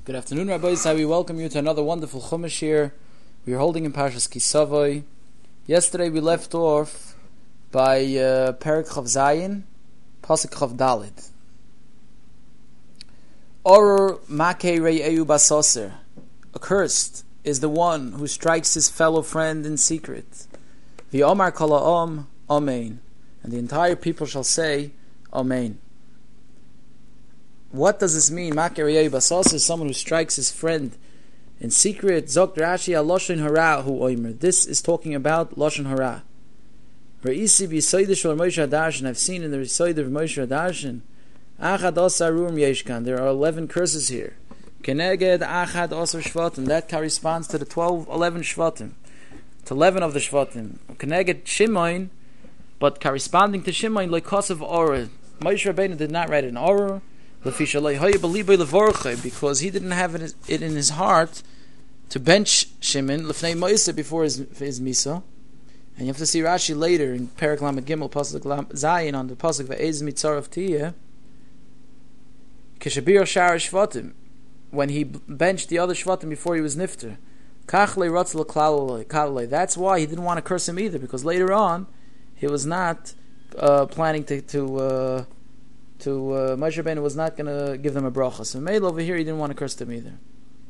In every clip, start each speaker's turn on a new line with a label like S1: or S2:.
S1: Good afternoon, Rabbi Yisai. We welcome you to another wonderful Chumash here. We are holding in Parshas Kisavai. Yesterday we left off by Perek Chav Zayin, Pasuk Chav Dalid. Orur Makei Re'eu Basoser. Accursed is the one who strikes his fellow friend in secret. V'omar kol ha'om, Amen. And the entire people shall say, Amen. What does this mean? Makei Re'eu Basoser is someone who strikes his friend in secret. Zok Rashi al Lashon Hara hu oimer. This is talking about Lashon Hara. Re'isi b'yisoyde shel Moshe Hadarshan. I've seen in the Yisoyde of Moshe Hadarshan. Achad osar ruim yeshkan. There are 11 curses here. Keneged achad osar shvatim. That corresponds to the 11 shvatim. To 11 of the shvatim. Keneged Shimon, but corresponding to Shimon, like Kosav Orah. Moshe Rabbeinu did not write an Orah. Because he didn't have it in his heart to bench Shimon lefnei Moiseh before his Misa. And you have to see Rashi later in Perek Lamed Gimel Pasuk Zayin on the Pasuk Ve'ez Mitzarav Tiyeh Keshabir Shar Shvatim, when he benched the other Shvatim before he was Nifter. That's why he didn't want to curse him either, because later on he was not planning to Moshe Rabbeinu was not going to give them a bracha. So Meil over here he didn't want to curse them either.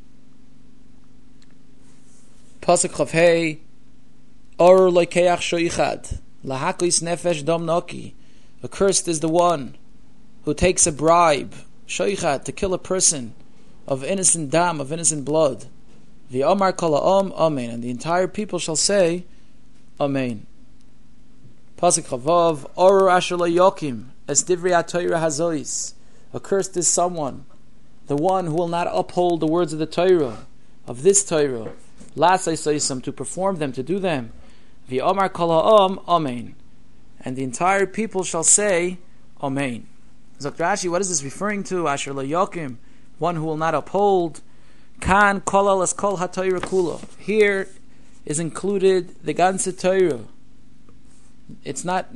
S1: Pasuk Chav Hei Or Loikeach Shoichad Lahaklis Nefesh Dom Noki. Accursed is the one who takes a bribe, Shoichad, to kill a person of innocent dam, of innocent blood. V'omar kol ha'om, Amen. And the entire people shall say, Amen. Pasuk Chavav Or Asher Lo Yokim Es Divrei HaTorah Hazois. Accursed is someone, the one who will not uphold the words of the Torah, of this Torah, to perform them, to do them. V'omar kol ha'om, Amen. And the entire people shall say, Amen. Zok Rashi, what is this referring to? Asher Lo Yokim, one who will not uphold. Kan kolal es kol haTorah kulo. Here is included the ganze Torah. It's not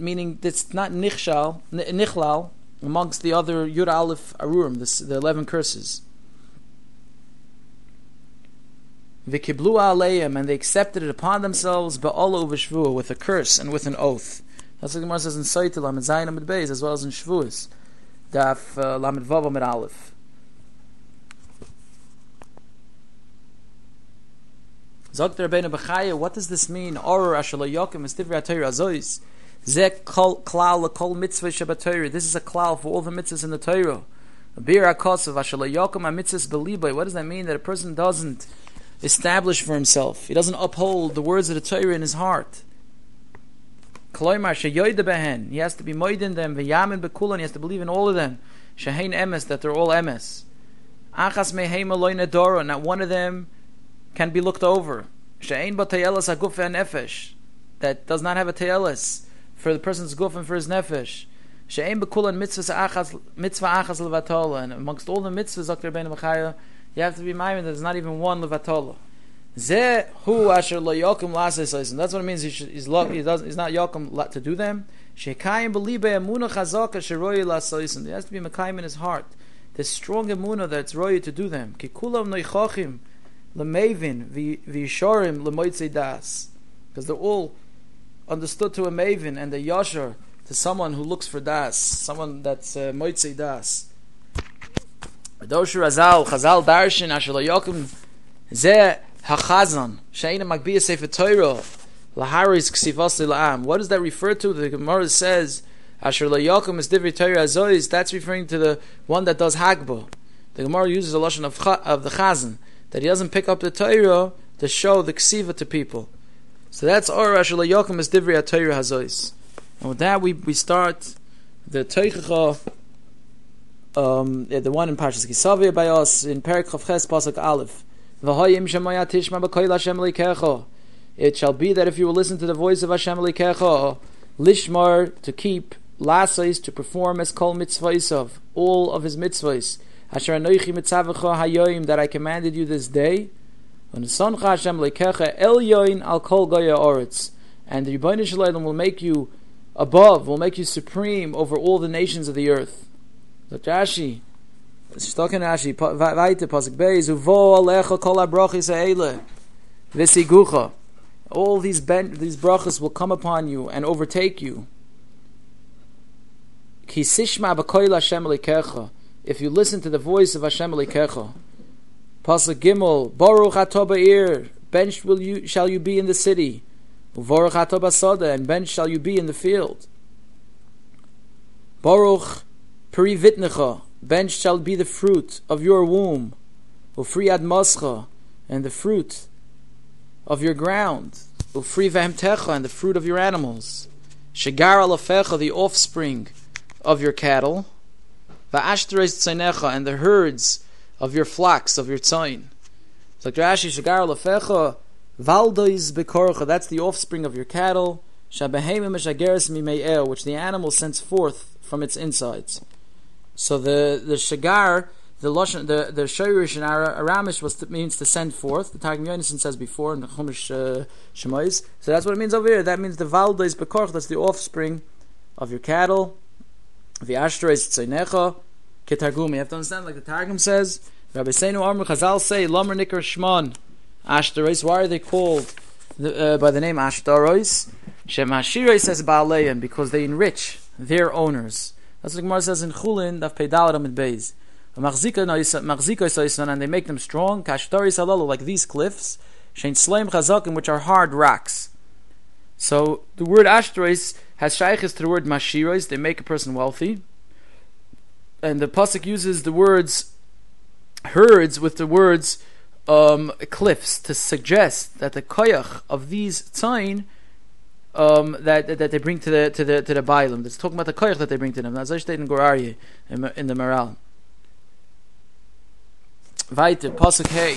S1: nichlal amongst the other Yud Aleph Arurim, the 11 curses. V'kiblu aleim, and they accepted it upon themselves, ba'olo v'shvuah, with a curse and with an oath. That's what the Gemara says in Sotah Lamed Zayin Amud Beis, as well as in Shvuos, Daf Lamed Vav Amud Aleph. Zok Rabbeinu Bechaya, what does this mean? Orur Asher Lo Yokim Es Divrei HaTorah Hazois. Zeh klal l'kol mitzvah shebaTorah. This is a klal for all the mitzvahs in the Torah. Bir HaKosav Asher Lo Yokim HaMitzvahs B'libay. What does that mean? That a person doesn't establish for himself, he doesn't uphold the words of the Torah in his heart. Kloimar sheyoyde behen. He has to be moed in them. V'yamin b'kulan. He has to believe in all of them. Shehein emes, that they're all emes. Achas meheim aloy nedoro. Not one of them can be looked over. She'ein ba teyelas haguf ve'nefesh, that does not have a teyelas for the person's guf and for his nefesh. She'ein bekulan mitzvah achas levatola, and amongst all the mitzvahs, Dr. Rabbeinu Bechaya, you have to be mindful that there's not even one levatola. Zeh hu asher lo yokim la'aseh, and that's what it means. He's not yokim to do them. She'kayim b'libe emunah chazaka sheroyi la'aseh. There has to be mekayim in his heart, this strong emunah that's royi to do them. Ki kulam noichachim Lemavin v'yishorim lemoitzei das, because they're all understood to a maven and a yashar to someone who looks for das, someone that's moitzei das. Dosher Chazal Darshan Asher Lo Yokim Zeh HaChazan She'eina Magbiya Sefer Torah Laharis Ksivos La'am. What does that refer to? The Gemara says Asher Lo Yokim Es Divrei Torah Hazois. That's referring to the one that does Hagbah. The Gemara uses a lashon of the Chazan, that he doesn't pick up the Torah to show the ksiva to people. So that's Orur Asher Lo Yokim Es Divrei HaTorah Hazois. And with that we start the Teichacha, the one in Parshas Kisavai by us in Perek Chav Ches Pasuk Aleph. V'hoyim shemaya tishma b'koil Hashem Elokecha. It shall be that if you will listen to the voice of Hashem Elokecha, lishmar, to keep, lasais, to perform as kol mitzvahs, all of his mitzvahs, Asher anoichi mitzavecha hayoim, that I commanded you this day. V'nesoncha Hashem Elokecha el yoin al kol goya oretz, and the Rebbeinu Shalom will make you above, will make you supreme over all the nations of the earth. So Rashi, Shtoken Rashi, Vaite, Pasuk Beis, Uvo Alecha Kol HaBrachos Ha'ele, V'sigucha. All these brachas will come upon you and overtake you. Ki sishma b'koil Hashem Elokecha, if you listen to the voice of Hashem Elokecha. Pasuk Gimel, Baruch Atah Ba'ir, benched shall you be in the city. Uvaruch Atah B'Sada, and benched shall you be in the field. Baruch Peri Vitnecha, benched shall be the fruit of your womb. Ufri Admascha, and the fruit of your ground. Ufri Vehemtecha, and the fruit of your animals. Shegar Alafecha, the offspring of your cattle. Va'ashtares Tzainecha, and the herds of your flocks, of your tzain. So Rashi, Shegar Alafecha, Valdois Bekorcha, that's the offspring of your cattle. Shabehema Meshageres Mime'el, which the animal sends forth from its insides. So the Shagar, the Shayrish in Aramish means to send forth. The Targum Yonason says before in the Chumash Shemais. So that's what it means over here. That means the Valdois Bekorcha, that's the offspring of your cattle. The Ashtares Tzainecha, Ketargum. You have to understand, like the Targum says, Rabbi Seinu Amr Chazal say, Lamer Nikar Shman, Ashtares. Why are they called by the name Ashtares? Shem Hashirei says Baaleim, because they enrich their owners. That's what the Gemara says in Chulin, Daf Peidal Amid Beis. And they make them strong, Kashtaris Halalu, like these cliffs, Shein Sleim Chazakim, which are hard rocks. So the word Ashtares has shaykhis to the word Mashiros, they make a person wealthy. And the pasuk uses the words herds with the words cliffs to suggest that the koyach of these tzayin that they bring to the Bailam. That's talking about the koyach that they bring to them. That's stated in Gorarye in the Maral. Weiter, pasuk hey.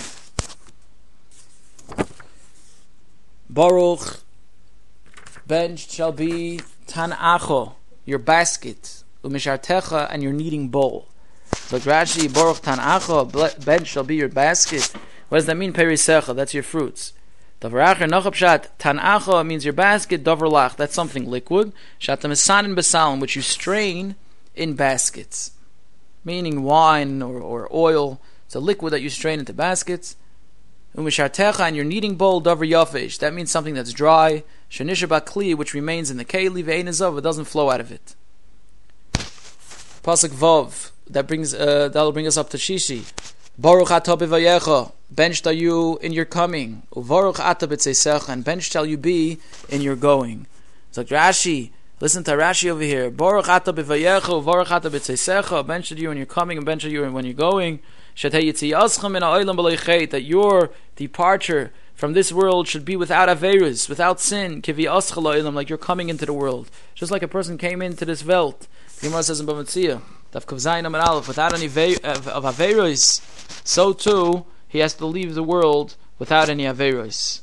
S1: Baruch, benched shall be Tan'acho, your basket, Umishartecha, and your kneading bowl. So Rashi, Baruch Tan'acho, benched shall be your basket. What does that mean? Perisecha, that's your fruits. Davaracher Nachapshat, Tan'acho means your basket, Davarlach, that's something liquid. Shatamisanin Besalim, which you strain in baskets. Meaning wine or oil. It's a liquid that you strain into baskets. Umishartecha, and your kneading bowl, Davar Yafesh, that means something that's dry. Shanisha Bakli, which remains in the Keli, Ve'enazov, it doesn't flow out of it. Pasuk Vav, that'll bring us up to Shishi. Baruch atah b'vayecha, benched are you in your coming. Uvaruch atah b'tzeisecha, and benched shall you be in your going. So Rashi, listen to Rashi over here. Baruch atah b'vayecha, uvaruch atah b'tzeisecha, benched are you when you're coming, and benched are you when you're going. That your departure from this world should be without averus, without sin, like you're coming into the world. Just like a person came into this Welt. The Gemara says in Bamatzia, without any of averus, so too he has to leave the world without any averus.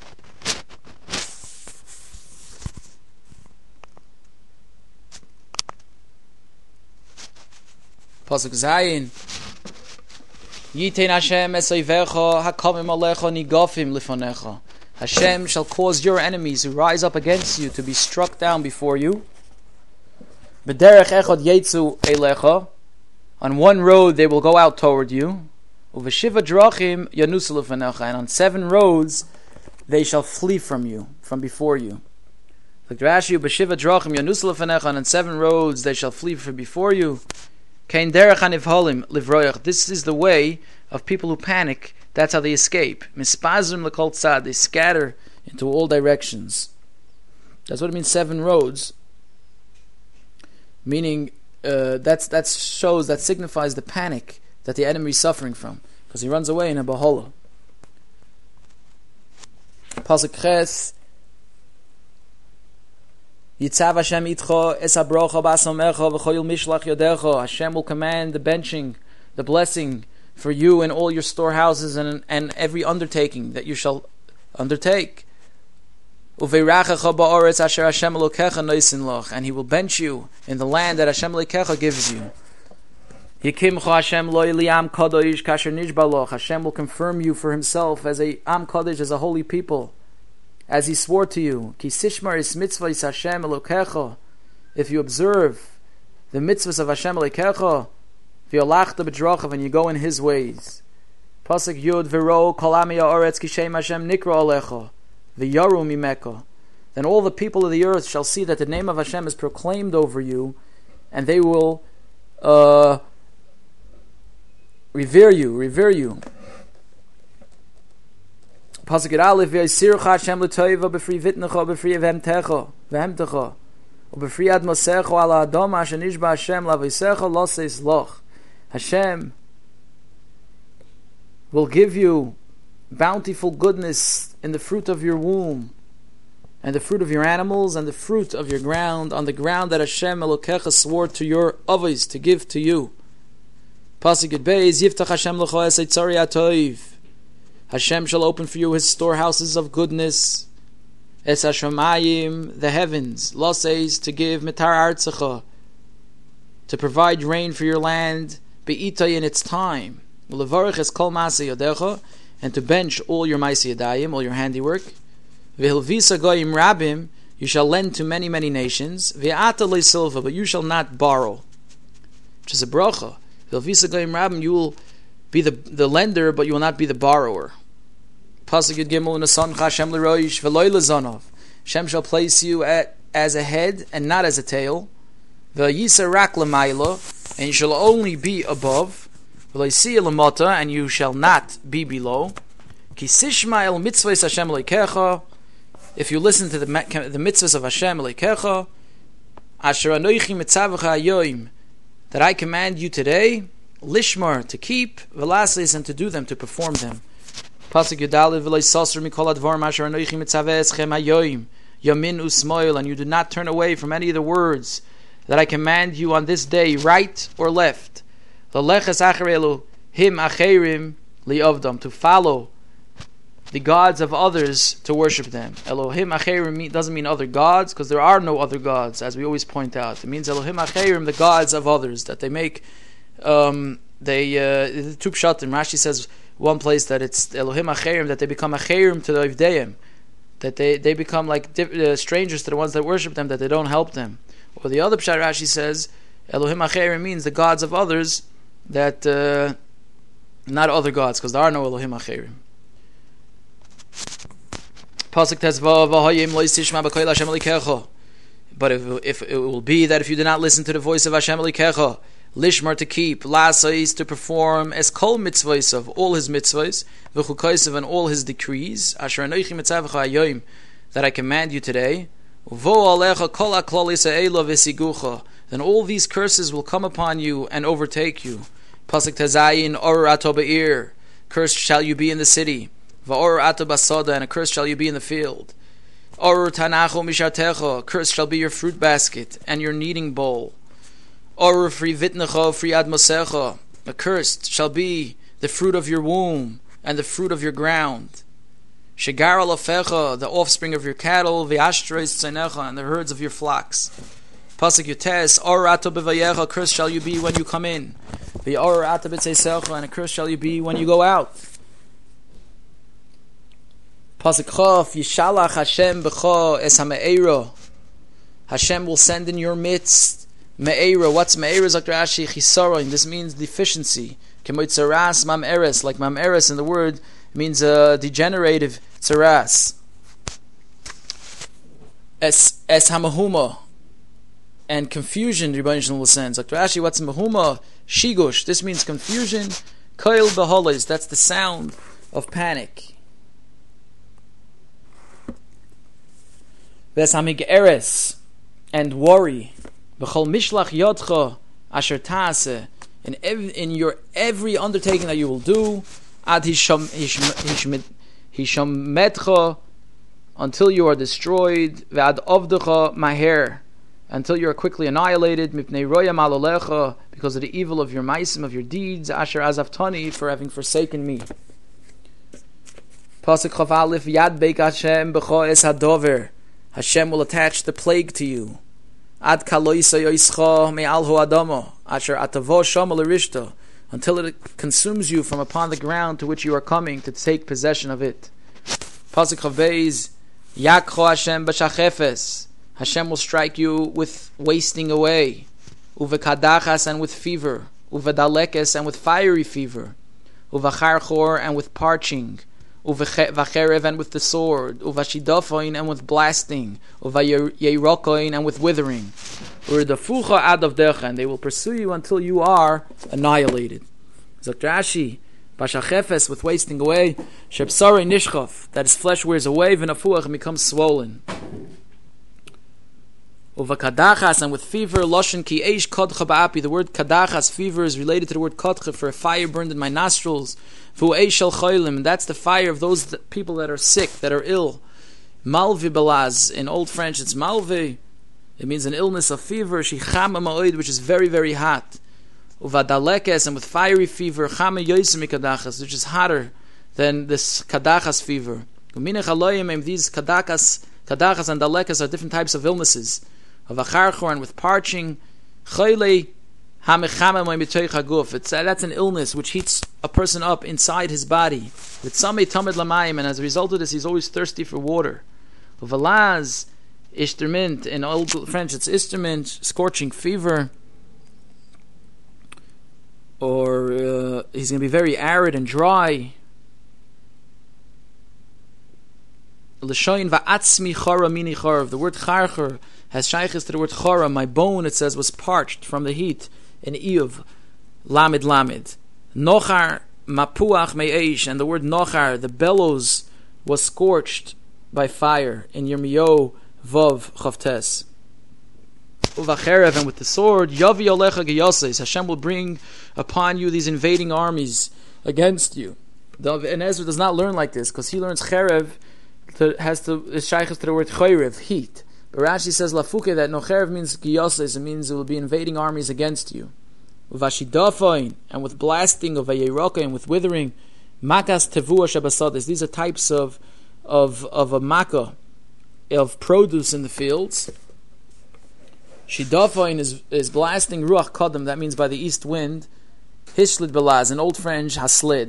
S1: Pasuk Zayin. Yitein Hashem esayvecha hakamim alecha nigafim lifanecha. Hashem shall cause your enemies who rise up against you to be struck down before you. B'derech echad yetzu elecha. On one road they will go out toward you. Uveshiva drachim yanusu lifanecha. And on 7 roads they shall flee from you, from before you. Like Rashi, B'shiva drachim yanusu lifanecha. And on 7 roads they shall flee from before you. This is the way of people who panic. That's how they escape. They scatter into all directions. That's what it means, 7 roads. Meaning, that shows, that signifies the panic that the enemy is suffering from. Because he runs away in a bahola. Pasuk Ches. Yitzav Hashem itcho es habrocha b'asamecha v'choyil mishlach yodecha. Hashem will command the benching, the blessing for you in all your storehouses and every undertaking that you shall undertake. Uveirachecha ba'oretz asher Hashem Elokecha noisin loch, and He will bench you in the land that Hashem Elokecha gives you. Yikimcha Hashem lo am kadosh kasher nishbaloch. Hashem will confirm you for Himself as a am kadosh, as a holy people, as He swore to you. Ki sishmar is mitzvah is Hashem Elokecha. If you observe the mitzvahs of Hashem Elokecha, V'yolachta b'drachav, and you go in His ways. Pasuk Yud v'ro kol ami ha'oretz ki shem Hashem nikra alecha v'yaru mimeka. Then all the people of the earth shall see that the name of Hashem is proclaimed over you, and they will revere you. Pasuk Yud Aleph v'yisircha Hashem l'toiva b'fri vitnecha b'fri v'hemtecha u'b'fri admosecha ala adam asher nishba Hashem l'aveisecha l'seis loch. Hashem will give you bountiful goodness in the fruit of your womb, and the fruit of your animals, and the fruit of your ground, on the ground that Hashem Elokecha swore to your avos to give to you. Pasuk Yud Beis, Yiftach Hashem l'cho es eitzari atoiv. Hashem shall open for you His storehouses of goodness. Es hashamayim, the heavens, loseis, to give mitar artzecha, to provide rain for your land, be'itay in its time. Levarich es kol maaseh yadecha, and to bench all your maaseh yadayim, all your handiwork. V'hilvisa goyim rabim, you shall lend to many, many nations. V'ata le'silva, but you shall not borrow, which is a bracha. V'hilvisa goyim rabim, you will be the lender, but you will not be the borrower. Pasuk Yud Gimel Nasancha Hashem l'roish v'loy l'zanav. Hashem shall place you as a head and not as a tail. V'yisa rak l'mayla, and you shall only be above. V'loysiya l'mata, and you shall not be below. Ki sishma el mitzvahs Hashem l'ikecha, if you listen to the mitzvahs of Hashem l'ikecha, asher anoichi mitzavecha hayoim, that I command you today, lishmar, to keep, velaslis, and to do them, to perform them. Pasuk Yudalev v'loy sasr mikol advarim asher anoichi mitzaveh eschem hayoim, yamin usmoil, and you do not turn away from any of the words that I command you on this day, right or left. L'leches acher Elohim acherim li'ovdam, to follow the gods of others, to worship them. Elohim acherim doesn't mean other gods, because there are no other gods, as we always point out. It means Elohim acherim, the gods of others, that they make. The two pshatim. Rashi says one place that it's Elohim acherim, that they become acherim to the Ivdeim, that they become like strangers to the ones that worship them, that they don't help them. Or the other pshat, Rashi says Elohim acherim means the gods of others, that not other gods, because there are no Elohim acherim. Pasuk Tezvav v'hayim lo yisishma b'koil Hashem elikecha. But if it will be that if you do not listen to the voice of Hashem elikecha, lishmar, to keep, lasais, to perform, es kol mitzvahs, of all His mitzvahs, v'chukaisav, and all His decrees, asher anoichi mitzavecha hayoim, that I command you today, vo alecha kol haklalis ha'ela v'sigucha, then all these curses will come upon you and overtake you. Pasuk Tezayin, or ato be'ir, cursed shall you be in the city. Va'or ato basada, and a curse shall you be in the field. Or tanacho mishatecha, cursed shall be your fruit basket and your kneading bowl. Or fri vitnecha, fri admosecha, accursed shall be the fruit of your womb and the fruit of your ground. Shegar alafecha, the offspring of your cattle, v'ashtrois tzenecha, and the herds of your flocks. Pasuk Yutes, or ato bevayecha, cursed shall you be when you come in. V'or ato b'tzeisecha, and a curse shall you be when you go out. Pasuk Chof, Yishalach Hashem b'cho es ha'me'era. Hashem will send in your midst me'era. What's me'era? Dr. Ashi Chisaron. This means deficiency. Kemoitzaras mam'eres, like mam'eres in the word means degenerative tzaras. Es hamahuma, and confusion. Rebbeinu Shalom sends. Dr. Ashi, what's mahuma? Shigush. This means confusion. Koil beholes. That's the sound of panic. Vesamig eres, and worry. B'chol mishlach yodcha asher taaseh, in your every undertaking that you will do. Ad hishametcha, until you are destroyed. Ve'ad ovdecha maher, until you are quickly annihilated. Mipnei royam alolecha, because of the evil of your maisim, of your deeds. Asher azaftani, for having forsaken me. Pasuk Chav Aleph, Yad beik Hashem b'cho es hadover. Hashem will attach the plague to you. Ad kaloisa yoischa me'al ho'adamo, asher atavo shama l'rishta, until it consumes you from upon the ground to which you are coming to take possession of it. Pasuk Chav Beis, Yakcho Hashem b'shachefes, Hashem will strike you with wasting away, uvekadachas, and with fever, uvadalekes, and with fiery fever, uvacharchor, and with parching, uvacherev, and with the sword, uvashidafoin, and with blasting, uvayerokoin, and with withering, urdafucha adavdecha, and they will pursue you until you are annihilated. Zakrashi, bashachefes, with wasting away, shepsare nishchaf, that his flesh wears away, v'nafuach, and becomes swollen. Uvakadachas, and with fever, loshen ki eish kodcha ba'api. The word kadachas, fever, is related to the word kodcha, for a fire burned in my nostrils. Vu eish shel cholim, and that's the fire of those people that are sick, that are ill. Malvi belaz, in Old French it's malvi. It means an illness of fever. Shichama ma'oid, which is very, very hot. Uvadalekes, and with fiery fever, chama yosim mikadachas, which is hotter than this kadachas fever. Uminech aloyim, these kadachas and dalekas are different types of illnesses. Of acharchor, and with parching, chayle hamechama mo'imitoich haguf. That's an illness which heats a person up inside his body. With samei tamid lamayim, and as a result of this, he's always thirsty for water. Of alaz ishtermint, in Old French it's instrument, scorching fever. Or he's going to be very arid and dry. L'shoyin va'atzmi chara mini charav. The word charcher has shaykhis to the word chara. My bone, it says, was parched from the heat. In Iyuv, lamid lamid. Nochar mapuach me'eish. And the word nochar, the bellows, was scorched by fire. In Yirmiyahu vav chavtes. Uvacherev, and with the sword, yavi olecha geyoses. Hashem will bring upon you these invading armies against you. And Ezra does not learn like this, because he learns cherev is shaykhis to the word chayrev, heat. But Rashi says lafuke, that nocherev means giyoses, it means it will be invading armies against you. Uvashidafoin, and with blasting, of vayeroka, and with withering, makas tevua shabasadis. These are types of a makkah, of produce in the fields. Shidafoin is blasting ruach kadam, that means by the east wind. Hishlid belaz, in Old French, haslid.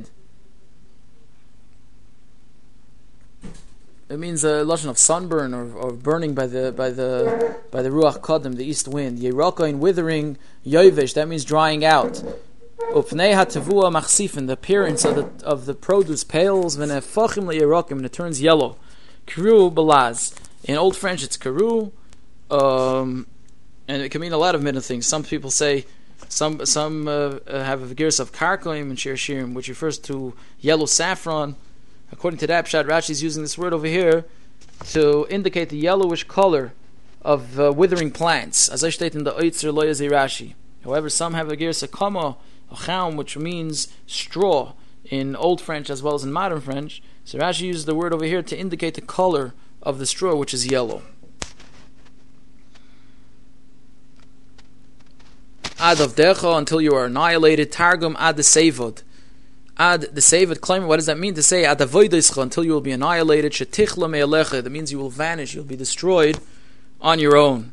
S1: It means a lashon of sunburn or burning by the ruach kadam, the east wind. Yeraka, in withering, yovesh, that means drying out. Upnei hatavua machsifin, the appearance of the produce pales, v'nefachim le'yerakim, and it turns yellow. Keru belaz, in Old French it's keru, and it can mean a lot of many things. Some people say some have a gears of karkoim and shir shirim, which refers to yellow saffron. According to that pshat, Rashi is using this word over here to indicate the yellowish color of withering plants, as I state in the Oitzer Lo Yazei Rashi. However, some have a gersa kama, a chaum, which means straw in Old French as well as in modern French. So Rashi uses the word over here to indicate the color of the straw, which is yellow. Ad avdecha, until you are annihilated. Targum ad the sevod. Ad the Sevid claim, what does that mean to say? Ad avoidischa, until you will be annihilated. Shetichla me'alecha, that means you will vanish, you'll be destroyed on your own.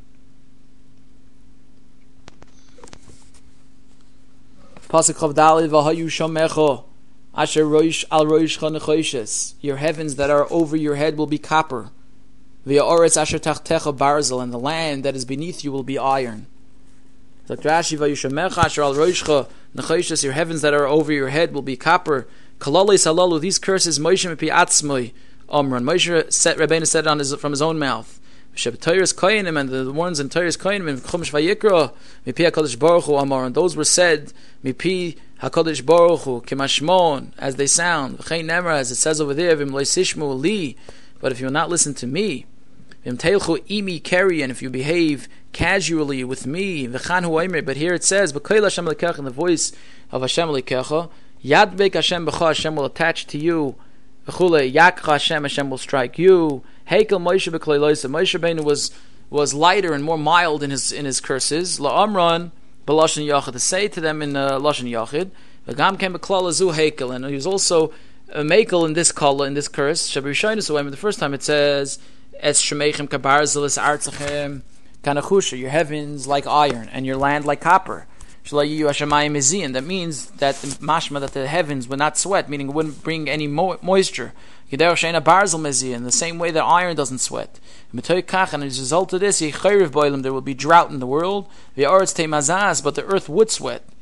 S1: Pasuk Chav Daled, v'hayu shamecha asher roish al roishcha nechoshes. Your heavens that are over your head will be copper. V'ya'oretz asher tachtecha barzel, and the land that is beneath you will be iron. Rashi, v'yushamecha asher al roishcha nechoshes. Your heavens that are over your head will be copper. Kalalei salalu. These curses, Moshe mepi atzmoi omran. Moshe Rabbeinu said it from his own mouth. Sheb'Torah's koyanim, and the ones in Torah's koyanim in Chumash Vayikra mipi Hakadosh Baruch Hu amar. And those were said mipi Hakadosh Baruch Hu kemashmon, as they sound. V'chein nemer, as it says over there, v'im lo yisishmu li. But if you will not listen to me, v'im teilchu imi keri, and if you behave casually with me, v'chan hu omer. But here it says, b'koil Hashem lekecha, in the voice of Hashem lekecha, yad beik Hashem b'cha, Hashem will attach to you. V'chule yakcha Hashem, Hashem will strike you. Heikel Moshe b'klei loisa. Moshe Rabbeinu was lighter and more mild in his curses. La'amran b'lashon yachid, to say to them in lashon yachid. V'gam kem b'klal azu heikel, and he was also a mekel in this kala, in this curse. Shabrishaynus away. The first time it says, es shemechem kabarzelis artzachem kanachusha, your heavens like iron and your land like copper. Shalayu hashamayim mizian. That means that the mashma, that the heavens would not sweat, meaning it wouldn't bring any moisture. In the same way that iron doesn't sweat. And as a result of this, there will be drought in the world. But the earth would sweat.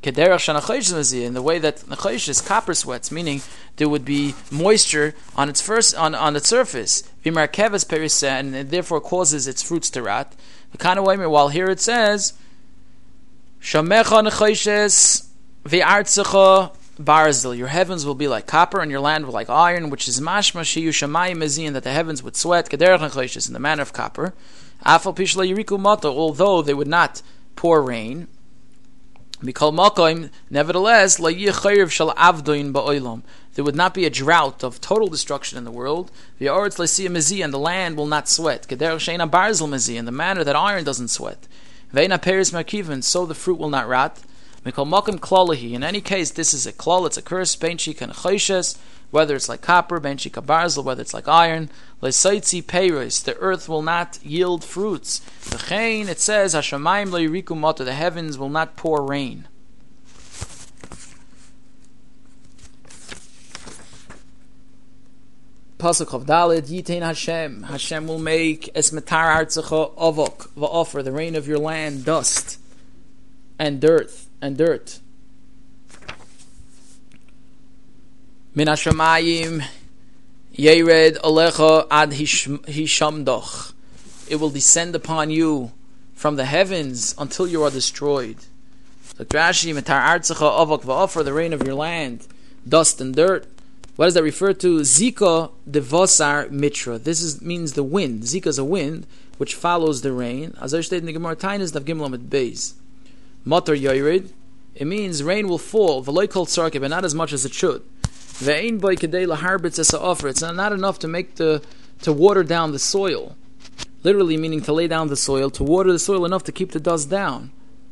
S1: In the way that Nechosh is copper sweats, meaning there would be moisture on its on its surface, and therefore causes its fruits to rot. The kind of way, while here it says, Shamecha Nechoshes ve'artzecha barzil. Your heavens will be like copper, and your land will be like iron, which is mashma shiyu shamayim mezin, that the heavens would sweat kederach nechoshes, in the manner of copper. Afal pishla yiriku mata, although they would not pour rain. Mikol makoim, nevertheless, la yichayriv shal avdoin ba'olam. There would not be a drought of total destruction in the world. The aretz le'siyah mezi, and the land will not sweat. Kederach sheina barzil mezi, in the manner that iron doesn't sweat. Ve'ina peris markivan, so the fruit will not rot. Mikol makom klalahi. In any case, this is a klal, it's a curse. Ben shika nechoshes, whether it's like copper, ben shika barzil, whether it's like iron. Le'saitzi peiros, the earth will not yield fruits. V'chein, it says, Hashamayim lo yiriku mata, the heavens will not pour rain. Pasuk of Dalet, Yitain Hashem. Hashem will make es metar artzecha avok, va'offer, the rain of your land, dust and dirt. Min hashamayim yered alecha ad hishamdoch. It will descend upon you from the heavens until you are destroyed. So Rashi, metar artzecha avok va'offer, the rain of your land, dust and dirt. What does that refer to? Zika devosar mitra. This means the wind. Zika is a wind which follows the rain. As I stated in the Gemara, Tainis dav gimel amid beis. Matar yoyred. It means rain will fall. V'loy kol tzarke, but not as much as it should. Ve'ein boy kedei laharbitz es ha'ofer. It's not enough to make to water down the soil. Literally meaning to lay down the soil, to water the soil enough to keep the dust down.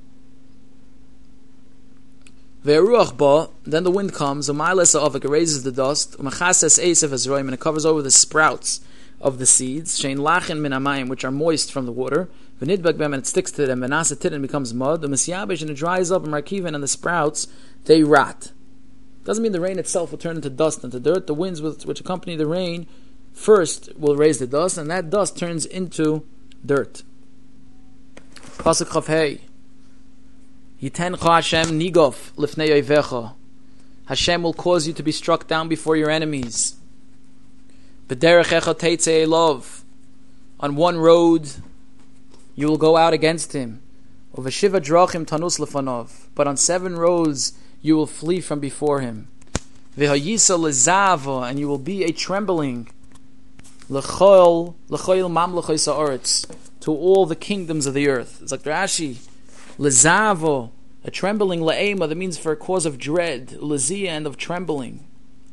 S1: Ve'eruach ba, then the wind comes. U'ma'ales ha'ovek, it raises the dust. U'machases eisef ezroim, and it covers over the sprouts of the seeds. Shein lachen min hamayim, which are moist from the water. V'nidbak bem, and it sticks to them. V'nasa titin, becomes mud. U'misyabesh, and it dries up. And markivan, and the sprouts, they rot. Doesn't mean the rain itself will turn into dust and to dirt. The winds which accompany the rain first will raise the dust, and that dust turns into dirt. Pasuk Chav Hey. Yitencha Hashem nigof lifnei oivecha. Hashem will cause you to be struck down before your enemies. B'derech echa teitzei elov. On one road you will go out against him. Uveshiva drachim tanus lefanov. But on 7 roads you will flee from before him. V'hayisa lezava, and you will be a trembling. L'choil mamlechos ha'aretz, to all the kingdoms of the earth. It's like Rashi. Lezavo, a trembling la'ema, that means for a cause of dread. Lezia, and of trembling.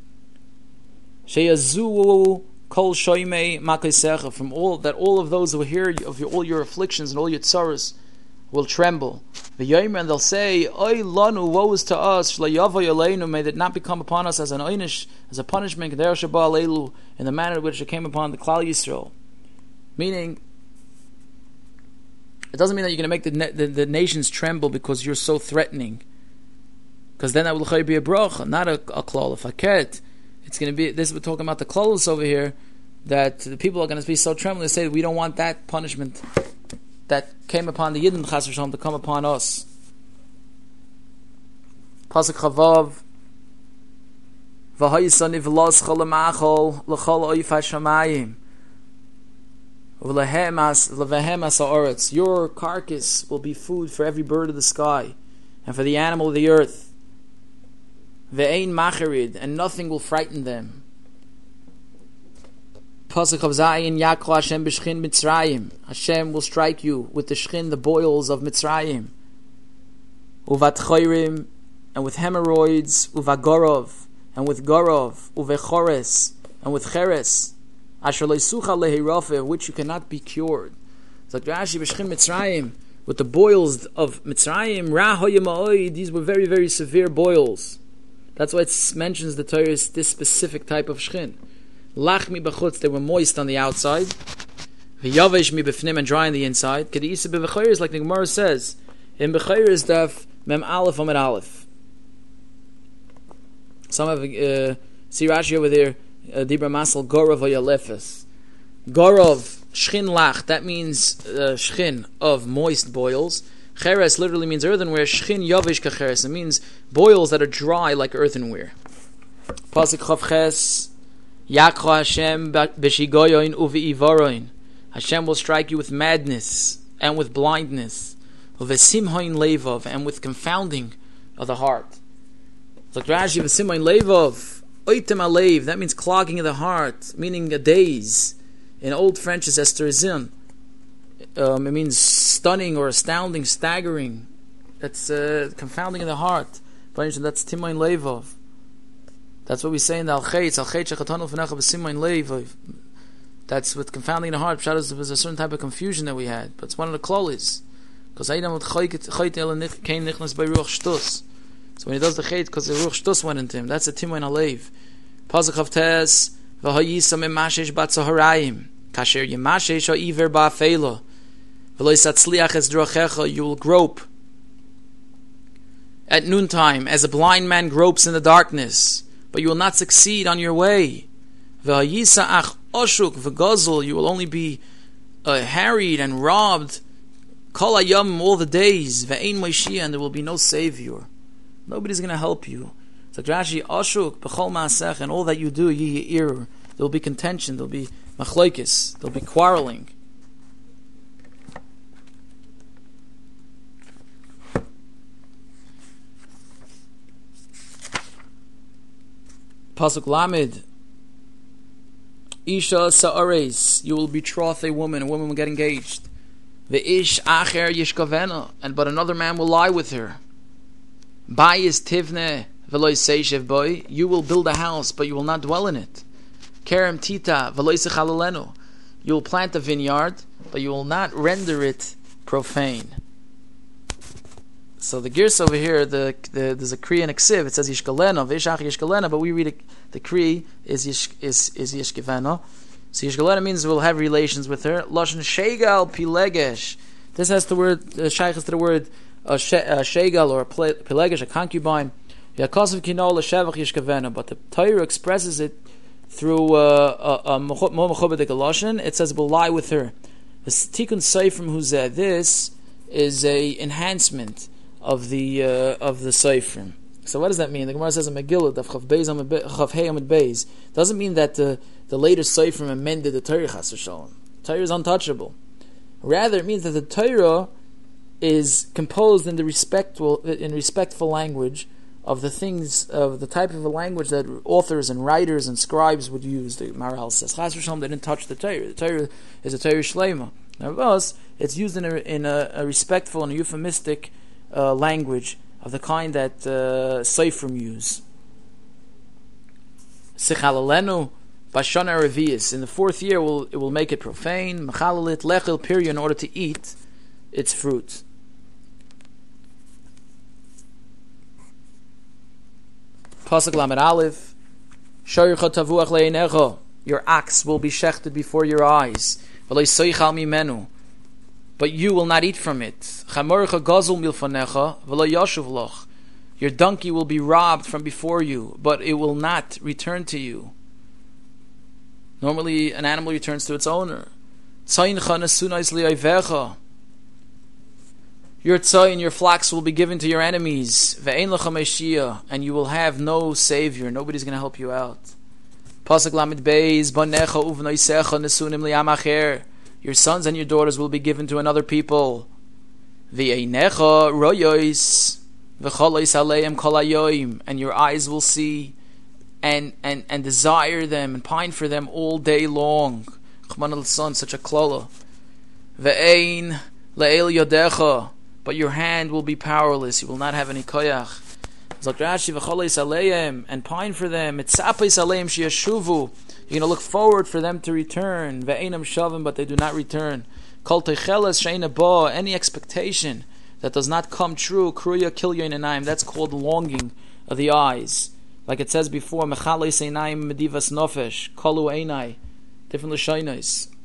S1: Sheyazu kol shoymei makaisecha, from all of those who hear of all your afflictions and all your tzaras will tremble. V'yomer, and they'll say, Oy lanu, woe is to us, shlayavo yaleinu, may that not become upon us as an oynish, as a punishment, k'der sheba aleilu, in the manner in which it came upon the Klal Yisrael. Meaning, it doesn't mean that you're going to make the nations tremble because you're so threatening. Because then that will be a bracha, not a klal, a faket. It's going to be, this we're talking about the klalos over here, that the people are going to be so trembling, they say, we don't want that punishment that came upon the Yidden Chas v'Shalom to come upon us. Pasuk Chavav, V'hayisa nivlos chol l'machol l'chol oif hashamayim v'lehemas ha'oretz. Your carcass will be food for every bird of the sky and for the animal of the earth. Ve'ein macharid, and nothing will frighten them. Pasuk of Zayin, Yakol Hashem b'shchin Mitzrayim. Hashem will strike you with the shchin, the boils of Mitzrayim. Uvat choyrim, and with hemorrhoids. Uvagorov, and with gorov. Uvechores, and with cheres. Asher leisucha lehirafe, which you cannot be cured. It's like Rashi b'shchin Mitzrayim, with the boils of Mitzrayim. Ra hoyema'oi, these were very, very severe boils. That's why it mentions the Torah is this specific type of shchin. Lachmi b'chutz, they were moist on the outside. V'yavesh mi b'fnim, and dry on the inside. Kedisa b'v'chayr, like the Gemara says. In b'chayr is daf mem aleph amid aleph. Some have see Rashi over there. Dibra masal gorov v'yalefes. Gorov shchin lach. That means shchin of moist boils. Cheres literally means earthenware. Shchin yavish kacheres. It means boils that are dry like earthenware. Pasuk Chav Ches. Yakha Hashem b'shigoyoin uve'ivaroin. Hashem will strike you with madness and with blindness, uvesimhoin levov, and with confounding of the heart. Like Rashi, v'simhoin levov, oitem alev. That means clogging of the heart, meaning a daze. In Old French, it's esterizin. It means stunning or astounding, staggering. That's confounding of the heart. That's timoin levov. That's what we say in the Al-Chetz. Al-Chetz shechatanu v'necha b'simoin levov. That's with confounding the heart. Pshat is there was a certain type of confusion that we had, but it's one of the klolis. Because Adam would chayt el kein nichnas by ruach shtus. So when he does the chayt, because the ruach shtus went into him, that's a timoin alev. Pasuk Chav Tes v'hayisam imashesh batzaharayim kasher yimashesh ha'iver ba'afela. You will grope at noontime as a blind man gropes in the darkness, but you will not succeed on your way. You will only be harried and robbed all the days, and there will be no savior. Nobody's going to help you. So Rashi, and all that you do, there will be contention, there will be machlokes, there will be quarreling. Pasuk Lamed. Isha sa'ares. You will betroth a woman will get engaged. Ve'ish acher yishkavena. But another man will lie with her. Bayis tivne v'lo seishev boy. You will build a house, but you will not dwell in it. Kerem tita v'lo sechalolenu. You will plant a vineyard, but you will not render it profane. So the gears over here, there's a Kri and a Ksiv. It says Yishkalena, Vishach Yishkalena, but we read the Kri is Yishkivena. So Yishkalena means we'll have relations with her. Lashon Shegal Pilegesh. This has the word Shaykhs to the word Shegal or Pilegesh, a concubine. Yakosov Kinol Shevach Yishkivena, but the Torah expresses it through Mochabedik Lashon. It says we'll lie with her. The Tikkun Seifrim Huzeh. This is a enhancement of the Seifrim. So what does that mean? The Gemara says in Megillah, Chav Hei Amud Beis, doesn't mean that the later Seifrim amended the Torah Chas v'Shalom. Torah is untouchable. Rather, it means that the Torah is composed in respectful language of the things, of the type of a language that authors and writers and scribes would use. The Maharal says, Chas v'Shalom, they didn't touch the Torah. The Torah is a Torah Shleima. Nevertheless, it's used in a respectful and a euphemistic language of the kind that Seifrim use. Sichalalenu b'shana revius. In the fourth year, it will make it profane. Mechalalit lechil pirya, in order to eat its fruit. Pasuk Lamed Aleph. Shoycha tavuach leinecha. Your ox will be shechted before your eyes. But you will not eat from it. Your donkey will be robbed from before you, but it will not return to you. Normally, an animal returns to its owner. Your tzayin, your flocks will be given to your enemies, and you will have no savior. Nobody's going to help you out. Pasuk Lamed Beis, Banecha uvnoisecha nesunim liyam acher. Your sons and your daughters will be given to another people. V'einecha royois v'cholois aleim kol hayoim, and your eyes will see and desire them and pine for them all day long. Chman al-son, such a klola. Ve'ein le'el yodecha, but your hand will be powerless. You will not have any koyach. And pine for them. You're going to look forward for them to return. But they do not return. Any expectation that does not come true, that's called longing of the eyes. Like it says before, different l'shainos.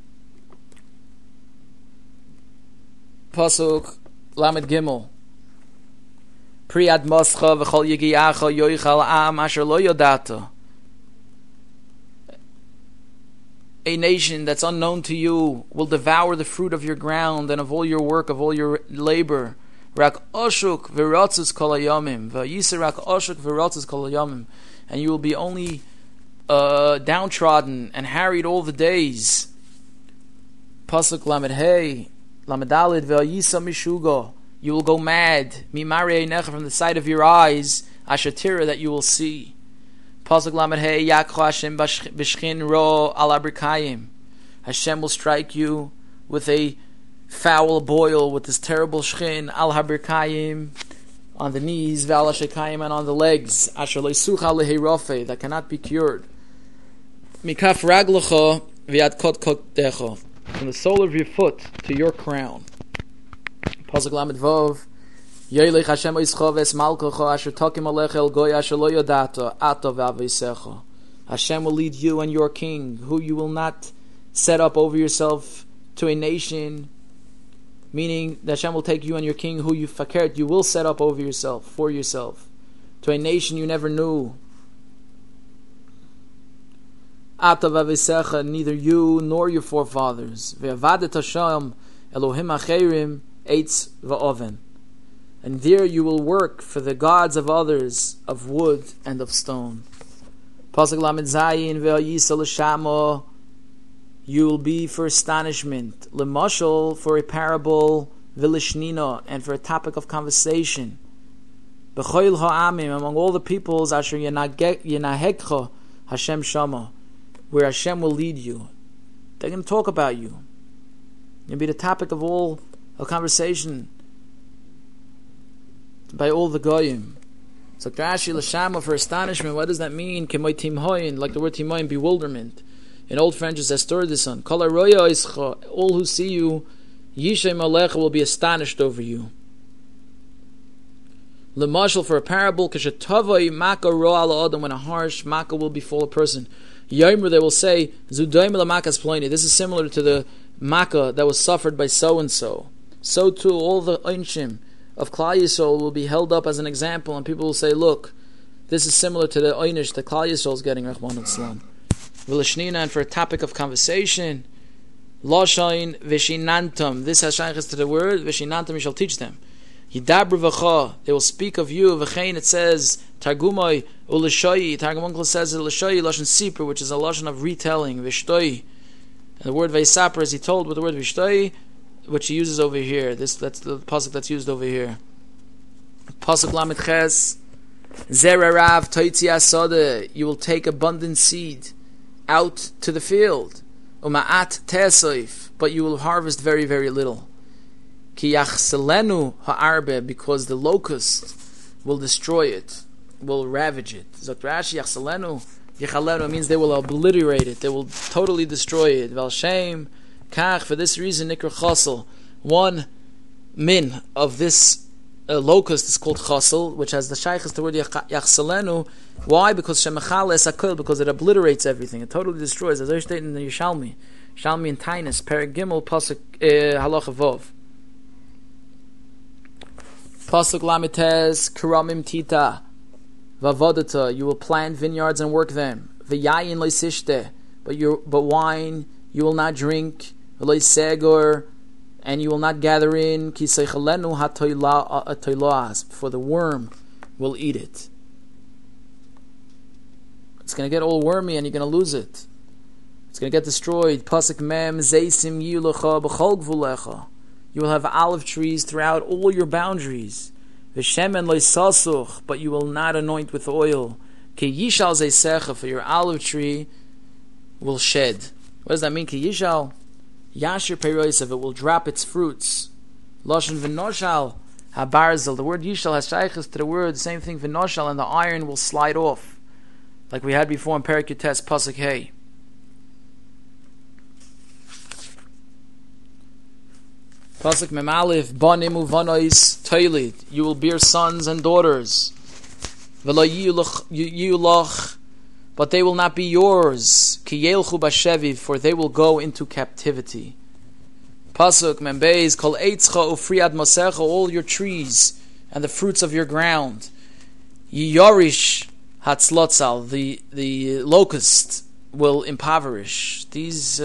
S1: Pasuk Lamed Gimel. Priad Moscha v'chol yigiyacha yoichal am asher lo yodata. a nation that's unknown to you will devour the fruit of your ground and of all your work, of all your labor. Rak oshuk v'ratzus kol hayamim, v'yisir rak oshuk v'ratzus kol hayamim, and you will be only downtrodden and harried all the days. Pasuk lamed hey, lamed dalid v'yisa mishuga, you will go mad. Mimari einecha, from the sight of your eyes, ashatira, that you will see. Pasuk lamed hey, yakho Hashem b'shchin ro al abrikayim, Hashem will strike you with a foul boil, with this terrible shchin al habrikayim, on the knees, v'al hashekayim, and on the legs, asher leisucha lehirofe, that cannot be cured. Mikaf raglecha v'yad kot kotecha, from the sole of your foot to your crown. Pasuk lamed vov, Yoylech Hashem oischoves malkocho asher tokim alecha el goy asher lo yodato ato v'avisecha. Hashem will lead you and your king, who you will not set up over yourself, to a nation, meaning that Hashem will take you and your king, who you fakert, you will set up over yourself, for yourself, to a nation you never knew. Ato v'avisecha, neither you nor your forefathers. Ve'avadet Hashem Elohim acherim eitz va'oven. And there you will work for the gods of others, of wood and of stone. Pasuk lamed zayin ve'yisa l'shamo, you will be for astonishment. L'mashal, for a parable. V'lishnina, and for a topic of conversation. B'choil ha'amim, among all the peoples, asher yenahekcha Hashem shama, where Hashem will lead you. They're going to talk about you. You'll be the topic of all a conversation by all the goyim. So Rashi l'shama, for astonishment. What does that mean? K'moy timhoyin, like the word timhoyin, bewilderment. In Old French, it's astonishment. Kol haroya ischa, all who see you, yishem alecha, will be astonished over you. L'mashal, for a parable, kashetavai maka ro ala adam, when a harsh maka will befall a person. Yomer, they will say, zudaim lamakas ploni. This is similar to the maka that was suffered by so and so. So too, all the einshim of Klal Yisrael will be held up as an example, and people will say, look, this is similar to the einish that Klal Yisrael is getting, Rahman al-Islam. V'lishnina, and for a topic of conversation, Loshain v'shinantam, this has shaykhs to the word, v'shinantam, you shall teach them. Yidabru v'cha, they will speak of you, v'chein, it says, Targumai, u'lishoyi, Targum Uncle says, u'lishoyi, Loshan Sipur, which is a Loshan of retelling, v'shtoi, and the word v'yisaper, as he told with the word v'shtoi, which he uses over here. That's the pasuk that's used over here. Pasuk lamed ches, zerarav toitzi asode, you will take abundant seed out to the field. Umaat tesoif, but you will harvest very, very little. Ki yachselenu ha'arbe, because the locust will destroy it, will ravage it. Zok Rashi, yachselenu, yichalenu, means they will obliterate it, they will totally destroy it. Val shem, kach, for this reason, nikr chasel, one min of this locust is called chasel, which has the shaykhs to the word yachselenu. Why? Because shemachal es akil, because it obliterates everything, it totally destroys. As I stated in the Yishalmi and Tainus, Perek Gimel, pasuk halacha vov. Pasuk lamites karamim tita vavodata, you will plant vineyards and work them. V'yayin leisishte, but wine you will not drink. V'leisegor, and you will not gather in. Ki seichalenu hatoilas, for the worm will eat it. It's going to get all wormy and you're going to lose it. It's going to get destroyed. Pasuk mem zeisim yilecha b'chol gvulecha, you will have olive trees throughout all your boundaries. V'shemen leisasuch, but you will not anoint with oil. Ki yishal zeisecha, for your olive tree will shed. What does that mean? Ki yishal yashir peiroisav, it will drop its fruits. Loshen v'noshal habarzel, the word yishal has shaykhs to the word, the same thing v'noshal, and the iron will slide off, like we had before in Perek Yutes pasuk hey. Pasuk mem alif, banim uvanois toilid, you will bear sons and daughters. V'lo yulach, but they will not be yours. Ki yelchu basheviv, for they will go into captivity. Pasuk mem beis, kol eitzcha ufri ad masecha, all your trees and the fruits of your ground. Yiyorish hatzlotzal, the locust will impoverish. These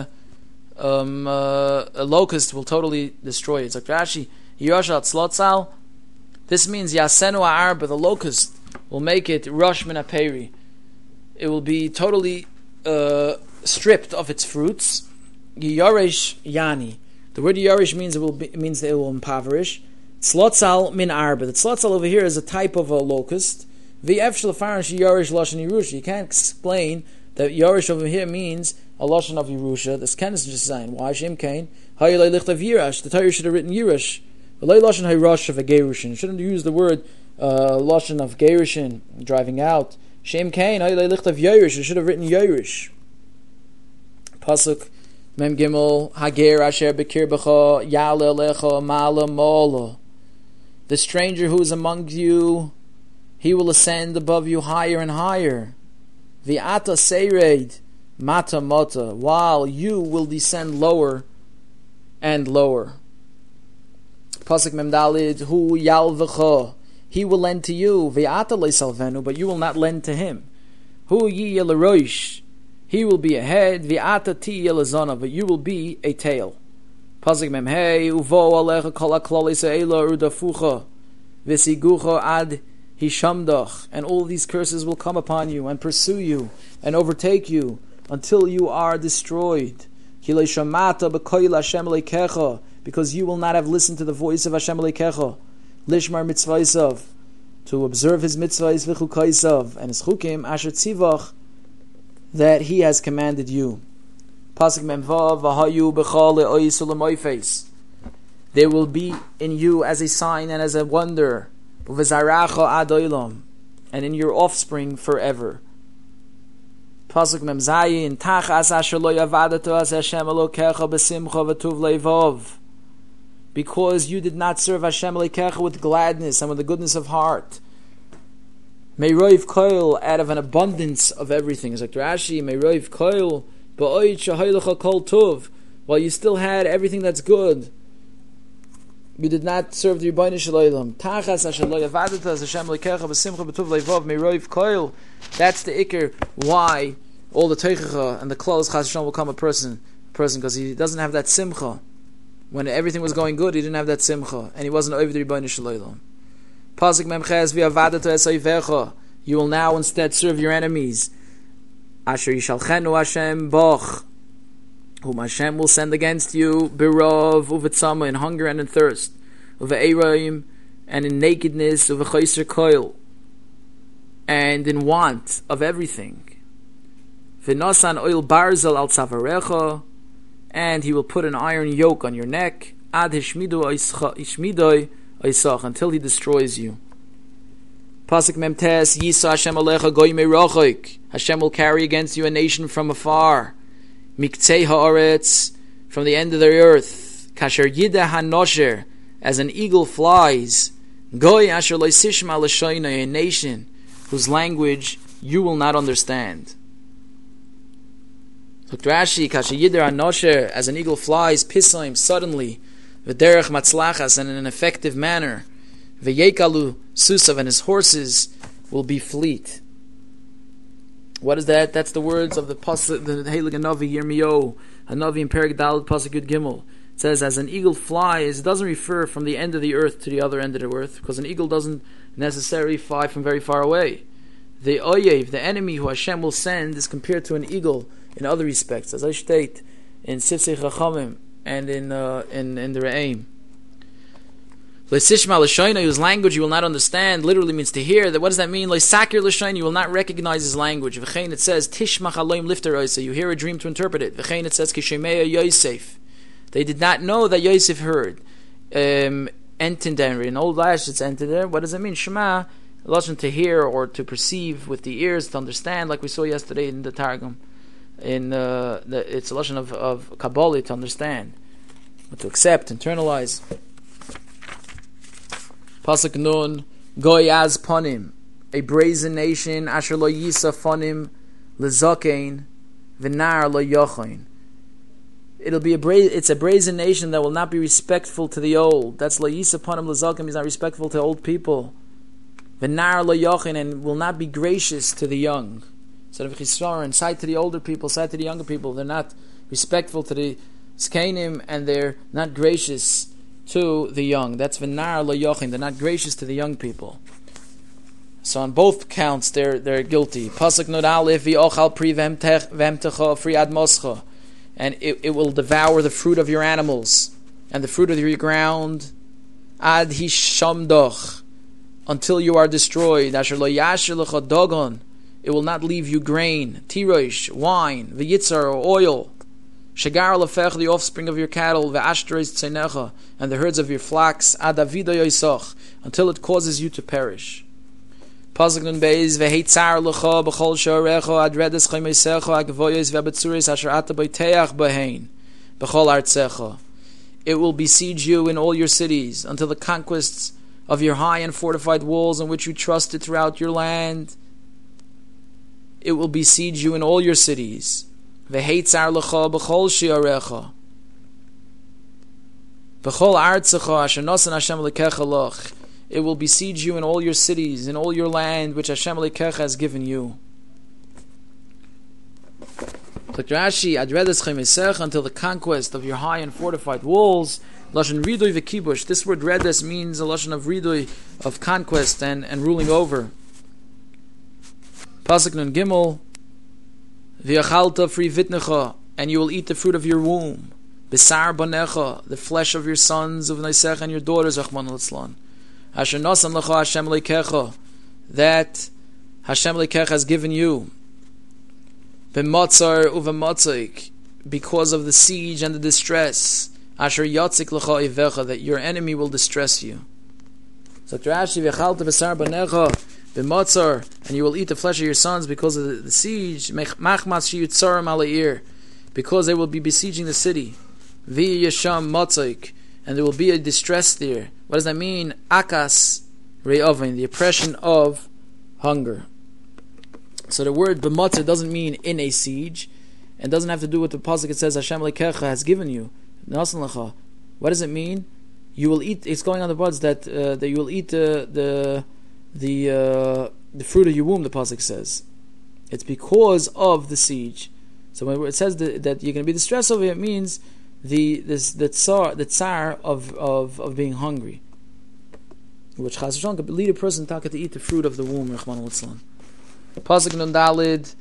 S1: locusts will totally destroy it. It's like Rashi, Yoshat Slotzal. This means Yasenu Arba, the locust will make it Rosh Min HaPeri. It will be totally stripped of its fruits. Yoresh Yani. The word Yoresh means means that it will impoverish. Slotzal Min Arba. The Slotzal over here is a type of a locust. V'efshel Farash Yoresh Lashon Yerusha. You can't explain that Yoresh over here means a Lashon of Yerusha. This can just saying. Why Shem Kain? Hayelay Licht of Yirash. The Torah should have written Yirash. Lay Lashon Hayrosh of a Gerushin. Shouldn't use the word Lashon of Gerushin, driving out. Shem Kain, Hayelay Licht of Yirish. It should have written Yirish. Pasuk Mem Gimel Hager Asher Bekir B'cha Yale Lecha Mala Mola. The stranger who is among you, he will ascend above you higher and higher. V'ata Seired Mata Mata, while you will descend lower and lower. Pasuk Mem Dalid Hu Yalvecha, he will lend to you. V'ata Leisalvenu, but you will not lend to him. Hu Yiyel Roish, he will be a head. V'ata Tiyel Azana, but you will be a tail. Pasuk Mem Hey Uvo Alecha Kol HaKlali Se'ela Udafucha V'sigucha Ad Hishamdach, and all these curses will come upon you and pursue you and overtake you until you are destroyed. Kilei Shamata B'Koil Hashem Leikecha, because you will not have listened to the voice of Hashem Leikecha, Lishmar Mitzvaysav, to observe His mitzvahs v'chukaisav, and His chukim Asher Tzivach, that He has commanded you. Pasuk Memvav V'Hayu B'Chal Le'ois U'Lemoifes, there will be in you as a sign and as a wonder, V'Zaracha Ad Olam, and in your offspring forever. Pasuk Mem Zayin Tachas Asher Lo Yavadato As Hashem Elokecha B'Simcha V'Tuv Leivov, because you did not serve Hashem Elokecha with gladness and with the goodness of heart. Meiroiv Koil, out of an abundance of everything. It's like Rashi, Meiroiv Koil Ba'oid Shahaylecha Kol Tuv, while you still had everything that's good, you did not serve the Rebbeinu Shalom. Tachas Asher Lo Yavadato As Hashem Elokecha B'Simcha V'Tuv Leivov, Meiroiv Koil. That's the ikr why all the teichacha and the klal Chas Shalom will come a person because he doesn't have that simcha. When everything was going good, he didn't have that simcha, and he wasn't over the Rebbeinu Shalom. Pasuk Memches V'Avadato Esayvecha, you will now instead serve your enemies. Asher Yishalchenu Hashem Boch, whom Hashem will send against you, Birov Uvetzama, in hunger and in thirst, Uve'eroim, and in nakedness, Uve'chayser Koil, and in want of everything. V'nasan oil barzel al tzavarecha, and he will put an iron yoke on your neck, ad hishmidoi oisach, until he destroys you. Pasuk Memtes Yisa Hashem alecha goy merochik, Hashem will carry against you a nation from afar, miktzei haaretz, from the end of the earth, kasher yida hanosher, as an eagle flies, goy asher loisishma l'shoina, a nation whose language you will not understand. Look, Rashi, Kasha Yidder Anosher, as an eagle flies, Pisaim, suddenly, V'derech Matzlachas, and in an effective manner, V'yekalu Susav, and his horses will be fleet. What is that? That's the words of the Pasuk, the Heilig Hanavi Yirmiyahu, Hanavi in Perek Dalet Pasuk Yud Gimel. It says, as an eagle flies, it doesn't refer from the end of the earth to the other end of the earth, because an eagle doesn't necessarily fly from very far away. The Oyev, the enemy who Hashem will send, is compared to an eagle in other respects, as I state in Sifsei Chachamim and in the Re'im. Le'sishma l'shoina, whose language you will not understand, literally means to hear. What does that mean? Le'sakir l'shoina, you will not recognize his language. V'chein, it says tishmach aloim lifter, you hear a dream to interpret it. V'chein, it says kishemeya Yosef, they did not know that Yosef heard. Entender, in Old Lash it's entender. What does it mean? Shema, lashon to hear or to perceive with the ears, to understand, like we saw yesterday in the Targum. It's a lashon of Kabbalah, to understand, to accept, internalize. Pasuk Nun, Goyaz Ponim, a brazen nation, Asher lo yisa Ponim, lezakein, v'nar lo yochain. It's a brazen nation that will not be respectful to the old. That's lo yisa Ponim lezakein, means not respectful to old people. V'nar lo yochain, and will not be gracious to the young. Instead of chisron, side to the older people, side to the younger people. They're not respectful to the zkenim, and they're not gracious to the young. That's v'nar lo yochin. They're not gracious to the young people. So on both counts, they're guilty. Pasuk Nud Aleph v'ochal pri v'emtecha friad moscha, and it will devour the fruit of your animals and the fruit of your ground. Ad hishamdoch, until you are destroyed. Asher lo yasher lecha dogon, it will not leave you grain. Tirosh, wine, v'yitzar, or oil. Shagar lefech, the offspring of your cattle, ve'ashtres tzeinecha, and the herds of your flocks. Ad avida yoisach, until it causes you to perish. Pasuk Nun Beis v'heitzar lecha b'chol shorecha ad redes chaymesecha agvoyes ve'betzuris asher ata boiteach behein b'chol artzecha. It will besiege you in all your cities until the conquests of your high and fortified walls in which you trusted throughout your land. It will besiege you in all your cities. V'heitzar lecha b'chol shorecha b'chol artzecha asher nosan Hashem lekecha loch. It will besiege you in all your cities, in all your land, which Hashem Elokecha has given you. Rashi, adredes chaymesecha, until the conquest of your high and fortified walls. Lashon ridui v'kibush. This word redes means a lashon of ridui, of conquest and ruling over. Pasuk Nun Gimel, v'yachalta fri vitnecha, and you will eat the fruit of your womb. Besar banecha, the flesh of your sons of Naisecha and your daughters, Rachman al-Tzlan. Asher nasan lecha Hashem leikecha, that Hashem leikecha has given you. B'matzar u'v'matzik, because of the siege and the distress. Asher yatzik lecha ivecha, that your enemy will distress you. So Rashi v'chalta b'sar banecha b'matzar, and you will eat the flesh of your sons because of the siege. Machmas sheyutzarim ala'ir, because they will be besieging the city. V'yasham matzik, and there will be a distress there. What does that mean? Akas re'ovin, the oppression of hunger. So the word b'matzah doesn't mean in a siege, and doesn't have to do with the pasuk. It says Hashem lekecha has given you. Nasan lecha. What does it mean? You will eat. It's going on the words that you will eat the fruit of your womb. The pasuk says it's because of the siege. So when it says that you're going to be distressed over it, means the tsar of being hungry, which Chas v'shalom could lead a person to eat the fruit of the womb. Rachman al-Tzlan. Pasuk Nun Dalid,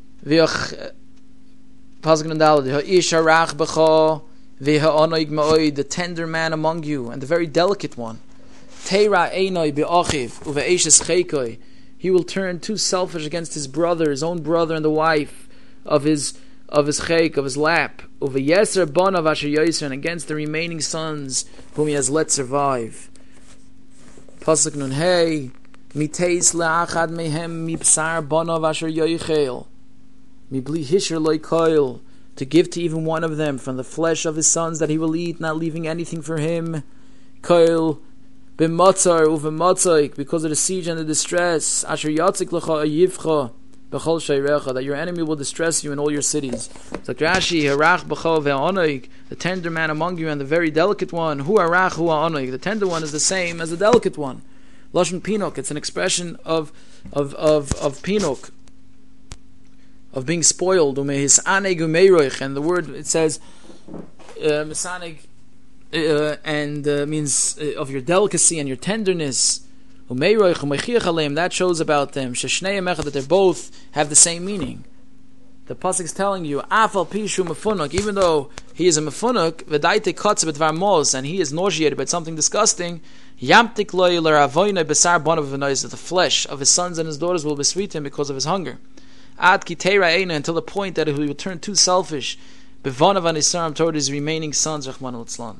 S1: Pasuk Nun Dalid, Ha'ish harach b'cha v'ha'anoig ma'oid, the tender man among you and the very delicate one. Teira einoi be'achiv uve'eshes cheikoi, he will turn too selfish against his brother, his own brother, and the wife of his chayk, of his lap, uve'yeser banav asher yoser, and against the remaining sons whom he has let survive. Pasuk Nun Hey, miteis le'achad mehem mipsar banav asher yoichel, mibli hisher loikoil, to give to even one of them from the flesh of his sons that he will eat, not leaving anything for him. Koil b'matzar uve'matzaik, because of the siege and the distress. Asher yatzik lecha ayivcha b'chol sheirecha, that your enemy will distress you in all your cities. So Rashi, harach b'cha ve'anoik, the tender man among you and the very delicate one. Hu harach hu ha'anoik, the tender one is the same as the delicate one. Lashon pinok, it's an expression of pinok, of being spoiled. And the word, it says misanig, and means of your delicacy and your tenderness. That shows about them that they both have the same meaning. The pasuk is telling you, afal pishu mefunuk, even though he is a mefunuk, v'daite kotz b'dvar mos, and he is nauseated by something disgusting, yamtik lo l'ravoyne besar bonav v'nois, that the flesh of his sons and his daughters will be sweet to him because of his hunger. Ad kitera eina, until the point that he will turn too selfish, b'vonav anisarim, toward his remaining sons, Rachman al-Tzlan.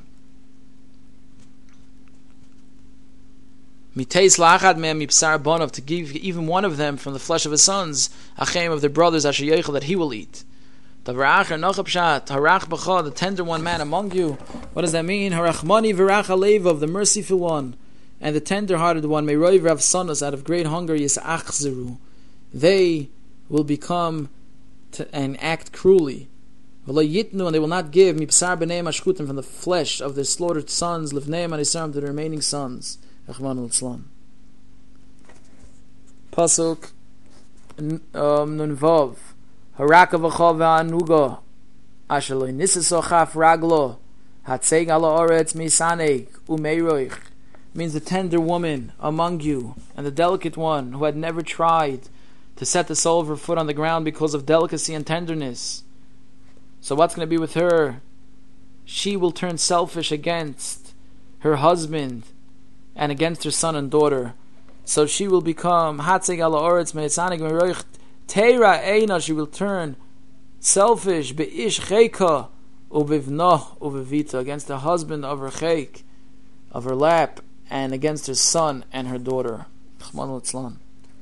S1: Miteis la'achad me'em mipsar bonav, to give even one of them from the flesh of his sons, achem, of their brothers, asher yechel, that he will eat. Davaracher nachapshat, harach b'cha, the tender one man among you. What does that mean? Harachmani v'rach alevav, the merciful one, and the tender-hearted one, me'roiv rav sanos, out of great hunger, yisachzeru, they will become and act cruelly. V'lo yitnu, and they will not give mipsar b'nei mashchutim, from the flesh of their slaughtered sons, livnei manisarim, to the remaining sons. Rachman al-Tzlan. Pasuk Nunvav. Haraka v'cha v'anuga. Ashaloi nisaso chaf raglo. Hatzeg ala oretz misaneg umeiroich. Means the tender woman among you, and the delicate one who had never tried to set the sole of her foot on the ground because of delicacy and tenderness. So what's going to be with her? She will turn selfish against her husband and against her son and daughter. So she will become Hatzeg ala oretz misaneg umeiroich. Teira eina, she will turn selfish beish cheka ubivnah ubivita, against the husband of her chek, of her lap, and against her son and her daughter. Pasuk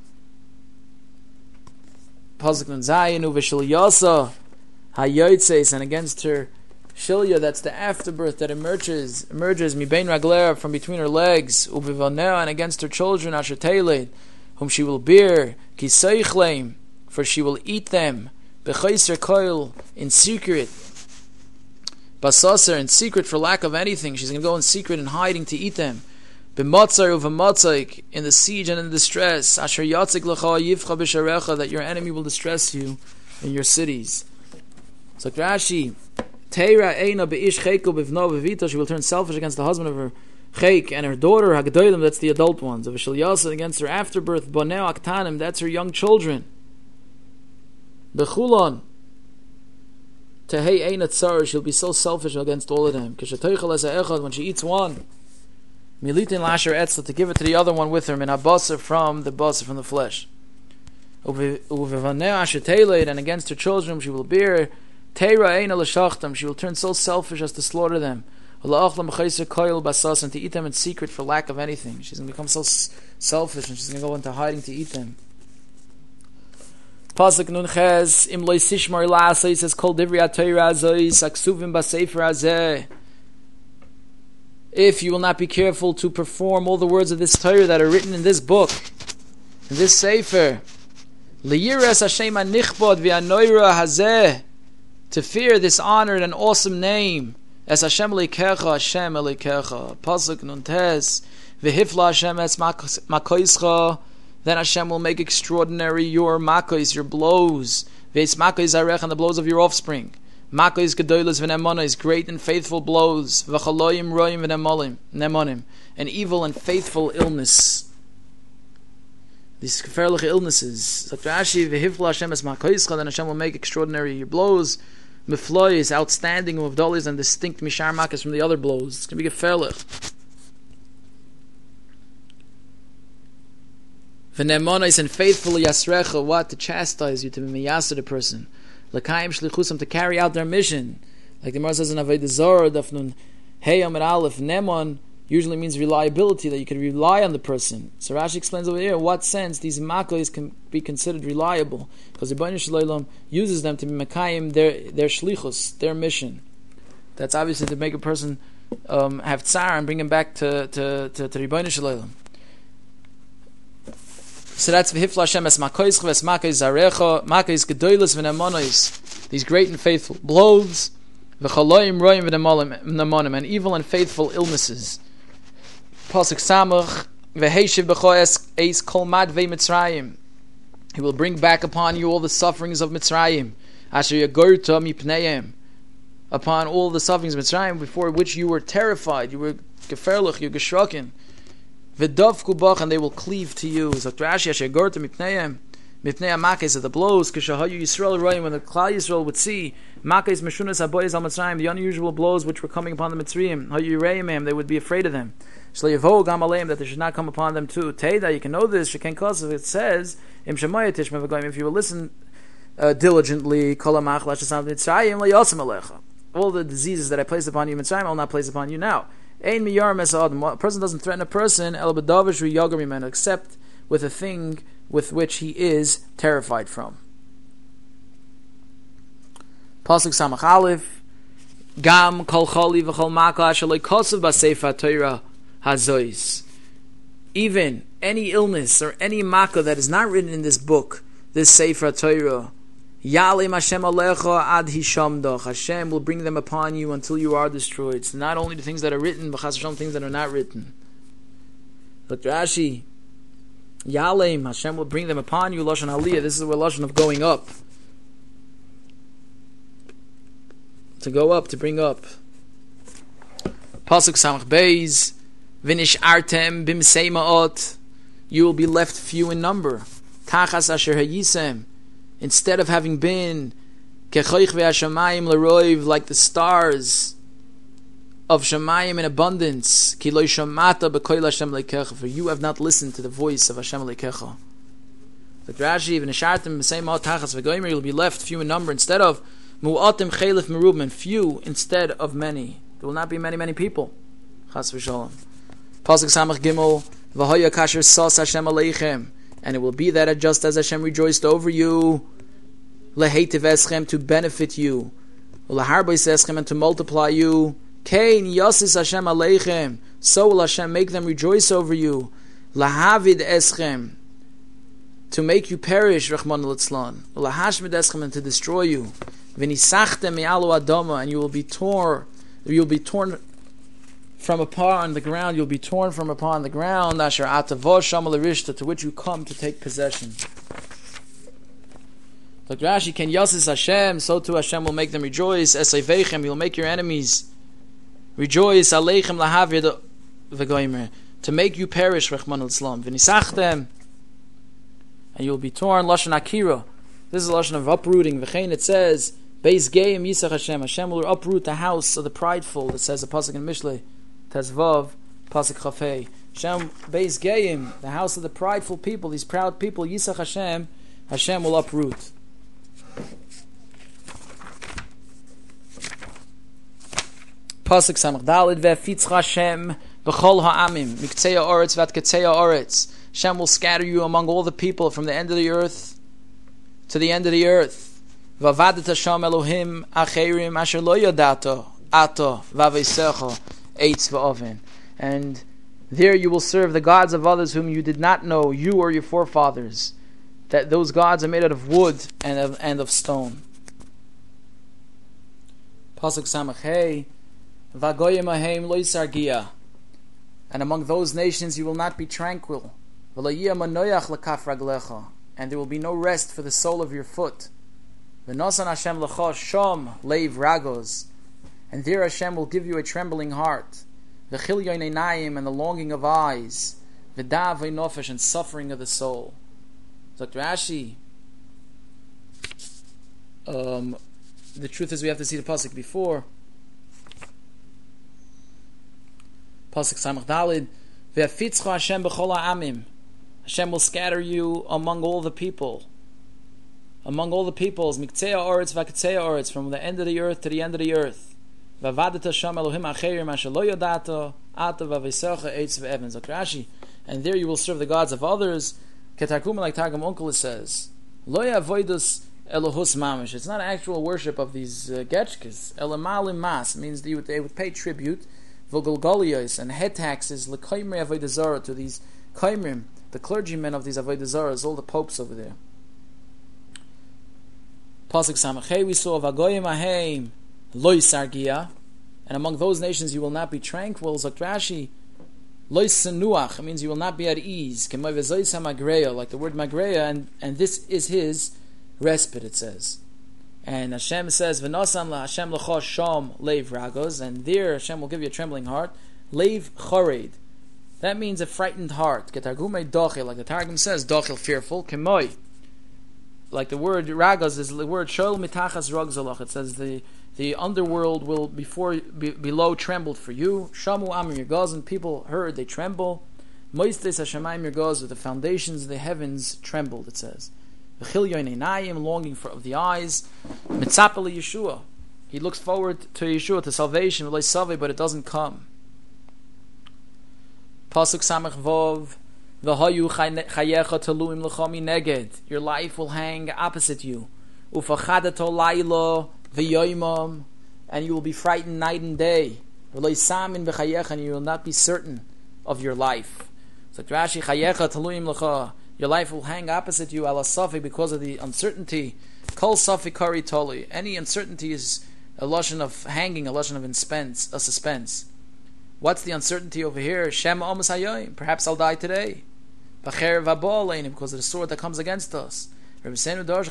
S1: nun zayin uveshilyasa hayotzes, and against her shilya, that's the afterbirth that emerges mibein ragler, from between her legs, ubivaneh, and against her children asher teiled, whom she will bear, kisaychleim, for she will eat them, bechayser koil, in secret, basaser, in secret, for lack of anything. She's going to go in secret and hiding to eat them. B'matzar uv'matzaik, in the siege and in the distress. Asher yatzik l'cha yivcha b'sharecha, that your enemy will distress you in your cities. So Rashi, Teira eina be'ish cheko b'vno b'vita, she will turn selfish against the husband of her chek and her daughter hagdolim, that's the adult ones. Of V'shil against her afterbirth, boneo aktanim, that's her young children. B'chulon tehei eina tzar, she'll be so selfish against all of them. K'shetoichel as ha'echad, when she eats one, militin lasher etzla, to give it to the other one with her, min habasar, from the basar, from the flesh. Uvevaneh asher teiled, and against her children she will bear teira eina l'shachtam, she will turn so selfish as to slaughter them. Ula'achlam b'chayser koil basas, and to eat them in secret for lack of anything. She's going to become so selfish, and she's going to go into hiding to eat them. Pasuk nun ches im loy sishmar la'asay, says kol divri ha'torah azois aksuvim b'sefer hazeh. If you will not be careful to perform all the words of this Torah that are written in this book, in this Sefer, Liyiras Hashem hanichbod v'hanoira hazeh, to fear this honored and awesome name, as Hashem Elokecha, Hashem Elokecha. Pasuk nun tes v'hifla Hashem es makoischa, then Hashem will make extraordinary your makois, your blows, v'es makois zarech, and the blows of your offspring. Makois gedolos v'nemonis, great and faithful blows, v'chaloyim royim v'nemonim, and evil and faithful illness. These gefährliche illnesses. Dr. Ashi, v'hifla Hashem es makoischa, then Hashem will make extraordinary your blows. Miflois, outstanding, uvdolis, and distinct mishar makas from the other blows. It's going to be gefährlich. V'nemonis, and faithfully yasrecha, what? To chastise you, to be miyaseh the person. L'kayim shlichusam, to carry out their mission. Like the Gemara says in Avodah Zarah, Dafnun Hey Amid Aleph, Nemon usually means reliability, that you can rely on the person. So Rashi explains over here in what sense these makos can be considered reliable, because the Rebbeinu Shalom uses them to be makayim their shlichus, their mission. That's obviously to make a person have tsar and bring him back to Rebbeinu Shalom. So that's v'hifla Hashem es makois chves makois zarecha, makois gedolos v'nemonos, these great and faithful blows, v'chaloyim royim v'nemonim, and evil and faithful illnesses. Pasuk samach v'heishiv b'cho es kol madvei Mitzrayim, he will bring back upon you all the sufferings of Mitzrayim, asher yagorta mipneiim, upon all the sufferings of Mitzrayim before which you were terrified, you were geferlich, you were geschrocken. V'davku bach, and they will cleave to you. Dr. Ashi asher gorta mipneiim makes of the blows. Kishahayu Yisrael royim, when the Klal Yisrael would see makes meshunas haboyes al Mitzrayim, the unusual blows which were coming upon the Mitzrayim. Hayu yireimim, they would be afraid of them. Shleiyavo gam aleim, that they should not come upon them too. Teida, you can know this. Sheken kosav, it says im shemaya tishma v'goyim, if you will listen diligently, kol hamach lashasam Mitzrayim leyosem alecha. All the diseases that I placed upon you Mitzrayim, I will not place upon you now. Ein miyar mesa'adam, a person doesn't threaten a person el b'davish v'yagar mimenu, except with a thing with which he is terrified from. Pasuk samach aleph, gam kol choli v'chol maka asher lo kosav b'sefer Torah hazois. Even any illness or any makkah that is not written in this book, this Sefer Torah, Yalim Hashem alecha ad hishamdach, Hashem will bring them upon you until you are destroyed. So not only the things that are written, but things that are not written. Dr. Ashi, Yaleim, Hashem will bring them upon you. Lashon Aliyah. This is where Lashon of going up. To go up, to bring up. Pasuk Samach Beis, Vinish Artem Bimsei Ma'ot. You will be left few in number. Tachas Asher Hayisem. Instead of having been Kechoich Ve'ashamayim L'roiv, like the stars of Shamayim in abundance. Ki lo shamata b'koil Hashem Leikecha. For you have not listened to the voice of Hashem Leikecha. Like Rashi, Vinish Artem Bimsei Ma'ot Tachas Ve'goymer, you will be left few in number instead of Mu'atim Chelif Merubim, few instead of many. There will not be many people. Chas v'shalom. Pasuk Samach Gimel, V'hoya kasher sas Hashem aleichem, and it will be that just as Hashem rejoiced over you, leheitiv eschem, to benefit you, leharbois eschem, and to multiply you, kein yasis Hashem aleichem, so will Hashem make them rejoice over you, lahavid eschem, to make you perish, Rachman al-Itzlan, lahashmid eschem, and to destroy you, v'nisachtem me'alu adama, and you will be torn from upon the ground. You'll be torn from upon the ground. Asher atavos shamal rishta, to which you come to take possession. Like Rashi, Ken yasis Hashem, so too Hashem will make them rejoice. Esayveichem, He will make your enemies rejoice. Aleichem lahavir v'goymer, to make you perish. Rachman al-Islam. V'nisachtem, and you will be torn. Lashon akira. This is a lashon of uprooting. V'chein, it says, Beis Geim Yisach Hashem. Hashem will uproot the house of the prideful. It says the pasuk in Mishlei, Tezvav, pasuk Chafei. Hashem Beis Geim, the house of the prideful people, these proud people. Yisach Hashem, Hashem will uproot. Pasuk Samach Dalid ve'fitzcha Hashem b'chol ha'amim miktzei ha'oretz v'at ketzei ha'oretz. Hashem will scatter you among all the people from the end of the earth to the end of the earth. Vavadet Hashem Elohim acherim asher lo yodato ato vaveisecho eitz va'oven. And there you will serve the gods of others whom you did not know, you or your forefathers. That those gods are made out of wood and of stone. Pasuk Samach Hey, Vagoyim ahem lo yisargia. And among those nations you will not be tranquil. V'lo yiyah manoyach lekaf raglecha. And there will be no rest for the sole of your foot. V'nosan Hashem l'cha shom leiv ragos, and there Hashem will give you a trembling heart. V'chilyon einayim, and the longing of eyes. V'dav v'nofesh, and suffering of the soul. Dr. Rashi, the truth is we have to see the pasuk before. Pasuk Samach Dalid, V'afitzcha Hashem b'chol ha'amim. Hashem will scatter you among all the people. Among all the peoples, Miktzei ha'oretz v'ketzei ha'oretz, from the end of the earth to the end of the earth. V'avadet Hashem Elohim acherim asher lo yodato ato v'aveisecha eitz v'evan. Dr. Rashi, and there you will serve the gods of others. Ketarkum, like Targum Onkelos says, Lo yavoidus Elohus mamish. It's not actual worship of these getchkas. Elamalim mas means they would pay tribute, v'golgolios, and head taxes, l'koimri avodah zarah, to these koimrim, the clergymen of these avodah zarahs, all the popes over there. Pasuk Samachay, we saw Vagoyim ahem lo yisargia, and among those nations you will not be tranquil. Zok Rashi, lo yisenuach, it means you will not be at ease. K'may v'zoyis ha'magreya, like the word magreya, and this is his respite, it says. And Hashem says, V'nosan la Hashem l'cha shom leiv ragos, and there Hashem will give you a trembling heart. Leiv chored, that means a frightened heart. Ketargumei dochel, like the Targum says, dochel, fearful. K'moy, like the word ragos is the word shol mitachas rog zolach. It says the underworld will below trembled for you. Shamu amir yirgaz, and people heard, they tremble. Moistes hashamayim yirgaz, the foundations of the heavens trembled, it says. V'chilyon einayim, longing for of the eyes. Mitzapel Yeshua, he looks forward to Yeshua, to salvation, but it doesn't come. Pasuk Samach Vov, V'hayu chayecha teluim l'chomi neged, your life will hang opposite you. Ufachadeto laylo v'yoymam, and you will be frightened night and day. V'lo yisamin v'chayecha, and you will not be certain of your life. So Rashi, chayecha teluim l'cha, your life will hang opposite you, ala safi, because of the uncertainty. Kol safi kari toli, any uncertainty is a lashon of hanging, a lashon of suspense. What's the uncertainty over here? Shem omas hayoyim, perhaps I'll die today. because of the sword that comes against us. This refers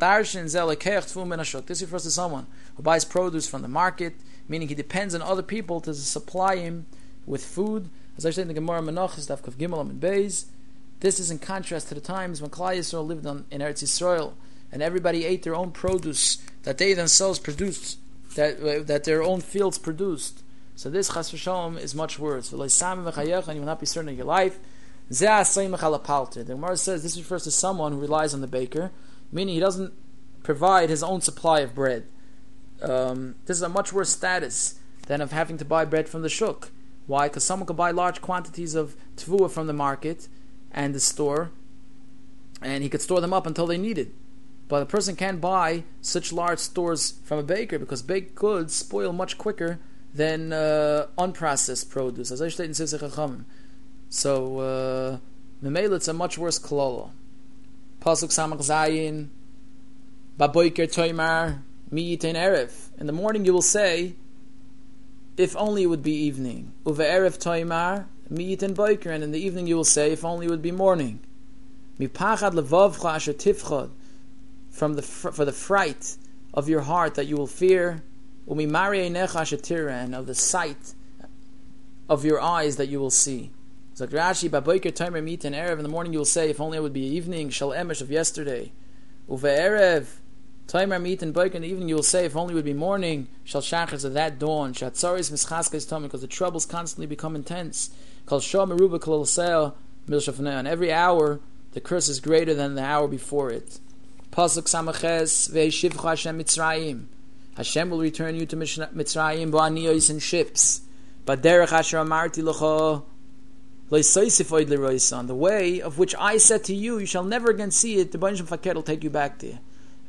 S1: to someone who buys produce from the market, meaning he depends on other people to supply him with food. As I said in the Gemara Menachos, Daf Kav Gimel and Beis, this is in contrast to the times when Klal Yisrael lived in Eretz Yisrael, and everybody ate their own produce that they themselves produced, that their own fields produced. So this Chas v'Shalom is much worse. And you will not be certain of your life. The Gemara says this refers to someone who relies on the baker, meaning he doesn't provide his own supply of bread. This is a much worse status than of having to buy bread from the shuk. Why? Because someone could buy large quantities of tevuah from the market and the store, and he could store them up until they need it. But a person can't buy such large stores from a baker because baked goods spoil much quicker than unprocessed produce. As I state in Sifsei Chachamim. So, Memele, it's a much worse kololo. Pasuk Samach Zayin, Baboiker Toimar, Mi Yitein Erev. In the morning you will say, if only it would be evening. Uve Erev Toimar, Mi Yitein Boiker. And in the evening you will say, if only it would be morning. Mi Pachad Levavcha Asher Tifchad. For the fright of your heart that you will fear. Umi Mari Einecha Asher Tira. And of the sight of your eyes that you will see. So Rashi, Baboiker Tomer Meet and Erev, in the morning you will say, if only it would be evening, Shal Emesh of yesterday. Uve Erev, Tomer Meet and Boiker, in the evening you will say, if only it would be morning, Shal Shachas of that dawn, Shatzaris Mischaskes Tomer, because the troubles constantly become intense. Kal Shah Meruba Kal Seo Milshafnei, and every hour the curse is greater than the hour before it. Pasuk Samaches, Ve'eshivcha Hashem Mitzrayim. Hashem will return you to Mitzrayim, Ba'aniyos in ships. Baderech Asher Amarti L'cha, on the way of which I said to you, you shall never again see it. The Banshim Fakir will take you back there.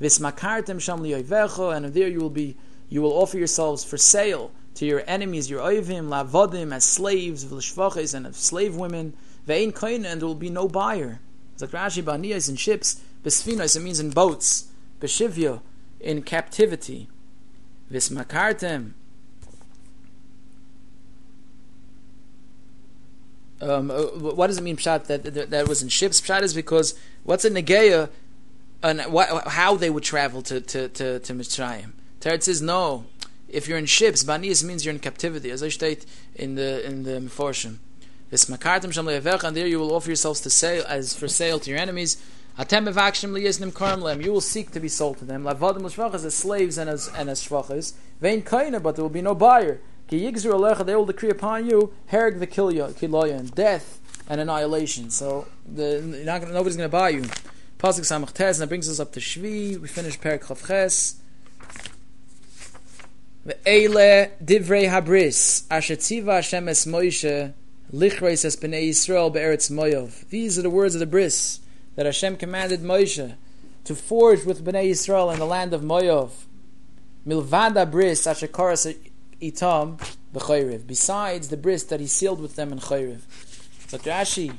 S1: And there you will offer yourselves for sale to your enemies, your oivim, lavodim, as slaves, v'lishvachis, and of slave women. And there will be no buyer. It's like Rashi, Baniyas in ships, besfinos, it means in boats, beshivya, in captivity. Vismakartem. What does it mean, Pshat, that was in ships? Pshat is because what's a Negeya and how they would travel to Mitzrayim. Teretz says no. If you're in ships, Banias means you're in captivity, as I state in the Meforshim. V'smakartem sham le'avecha, and there you will offer yourselves for sale to your enemies. Atem bevakshim liyiznim karmlem, you will seek to be sold to them. Lavadim l'shvachas, as slaves and as shvachas. Vein kaina, but there will be no buyer. They will decree upon you hereg v'kiloya, and death and annihilation. So nobody's going to buy you. Pasuk Samach Tes, and that brings us up to Shvi. We finish Perek Chav Ches. Ve'ele divrei habris asher tziva Hashem es Moshe lichreis es bnei Yisrael be'eretz Moav. These are the words of the bris that Hashem commanded Moshe to forge with bnei Yisrael in the land of Moav. Milvada bris asher koras itam b'chayriv. Besides the bris that he sealed with them in Chayriv. But Rashi,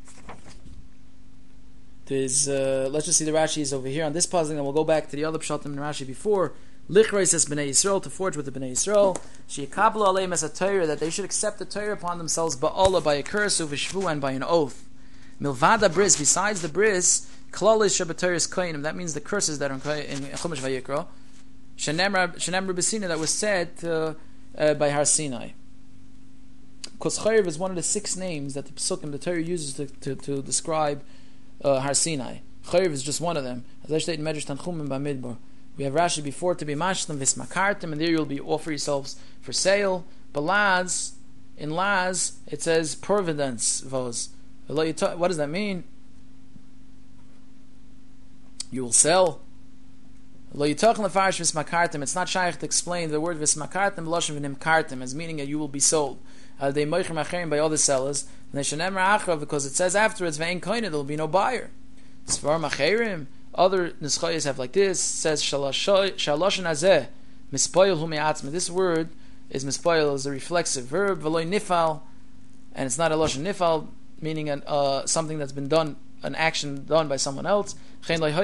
S1: let's just see the Rashi is over here on this puzzle, and we'll go back to the other pshatim in Rashi before. Lichreis es b'nei Yisrael, to forge with the b'nei Yisrael. She'ikablu aleim as a Torah, that they should accept the Torah upon themselves ba'ala, by a curse, uv'shvu, and by an oath. Milvada bris, besides the bris, klalis shabatoris koinim, that means the curses that are in Chumash Vayikra. Shenemra b'sina, that was said by Har Sinai. Because Chayriv is one of the 6 names that the Pesukim, the Torah uses to describe Har Sinai. Chayriv is just one of them. As I state in Medrash Tanchumim Bamidbar, we have Rashi before to be mashlim vismakartim, and there you'll be offer yourselves for sale. But in Laz, it says providence vos. What does that mean? You will sell. It's not shaykh to explain the word vismakartim b'loshen v'nimkartim as meaning that you will be sold. They moicher macherim by other sellers. Because it says afterwards ve'en koine, there will be no buyer. Svar macherim. Other nischayos have like this. It says shaloshen azeh mispoil hu me'atzma. This word is mispoil is a reflexive verb. V'loy nifal, and it's not a loshen nifal, meaning something that's been done, an action done by someone else. The word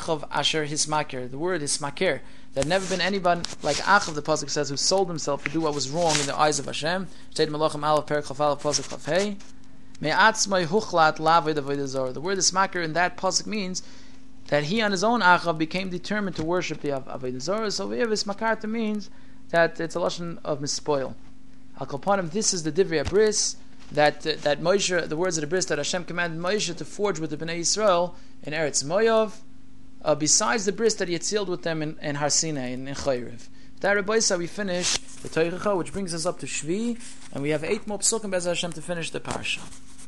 S1: hismaker. There had never been anyone like Achav, the pasuk says, who sold himself to do what was wrong in the eyes of Hashem. Shteit Malachim Aleph Perek Chaf Aleph Pasuk Chaf Hey. Me'atzmai huchlat la'avoid avodah zarah. The word ismakir in that pasuk means that he on his own achav became determined to worship the avodah zarah. So ismakarta means that it's a lashon of mispoil. Al kolpanim, this is the divrei bris that Moshe, the words of the bris that Hashem commanded Moshe to forge with the Bnei Yisrael in Eretz Moav, besides the bris that he had sealed with them in Har Sinai, in Chayriv. That Rabbi Isa, we finish the Teichacha, which brings us up to Shvi, and we have 8 more psukim Be'ez Hashem to finish the parsha.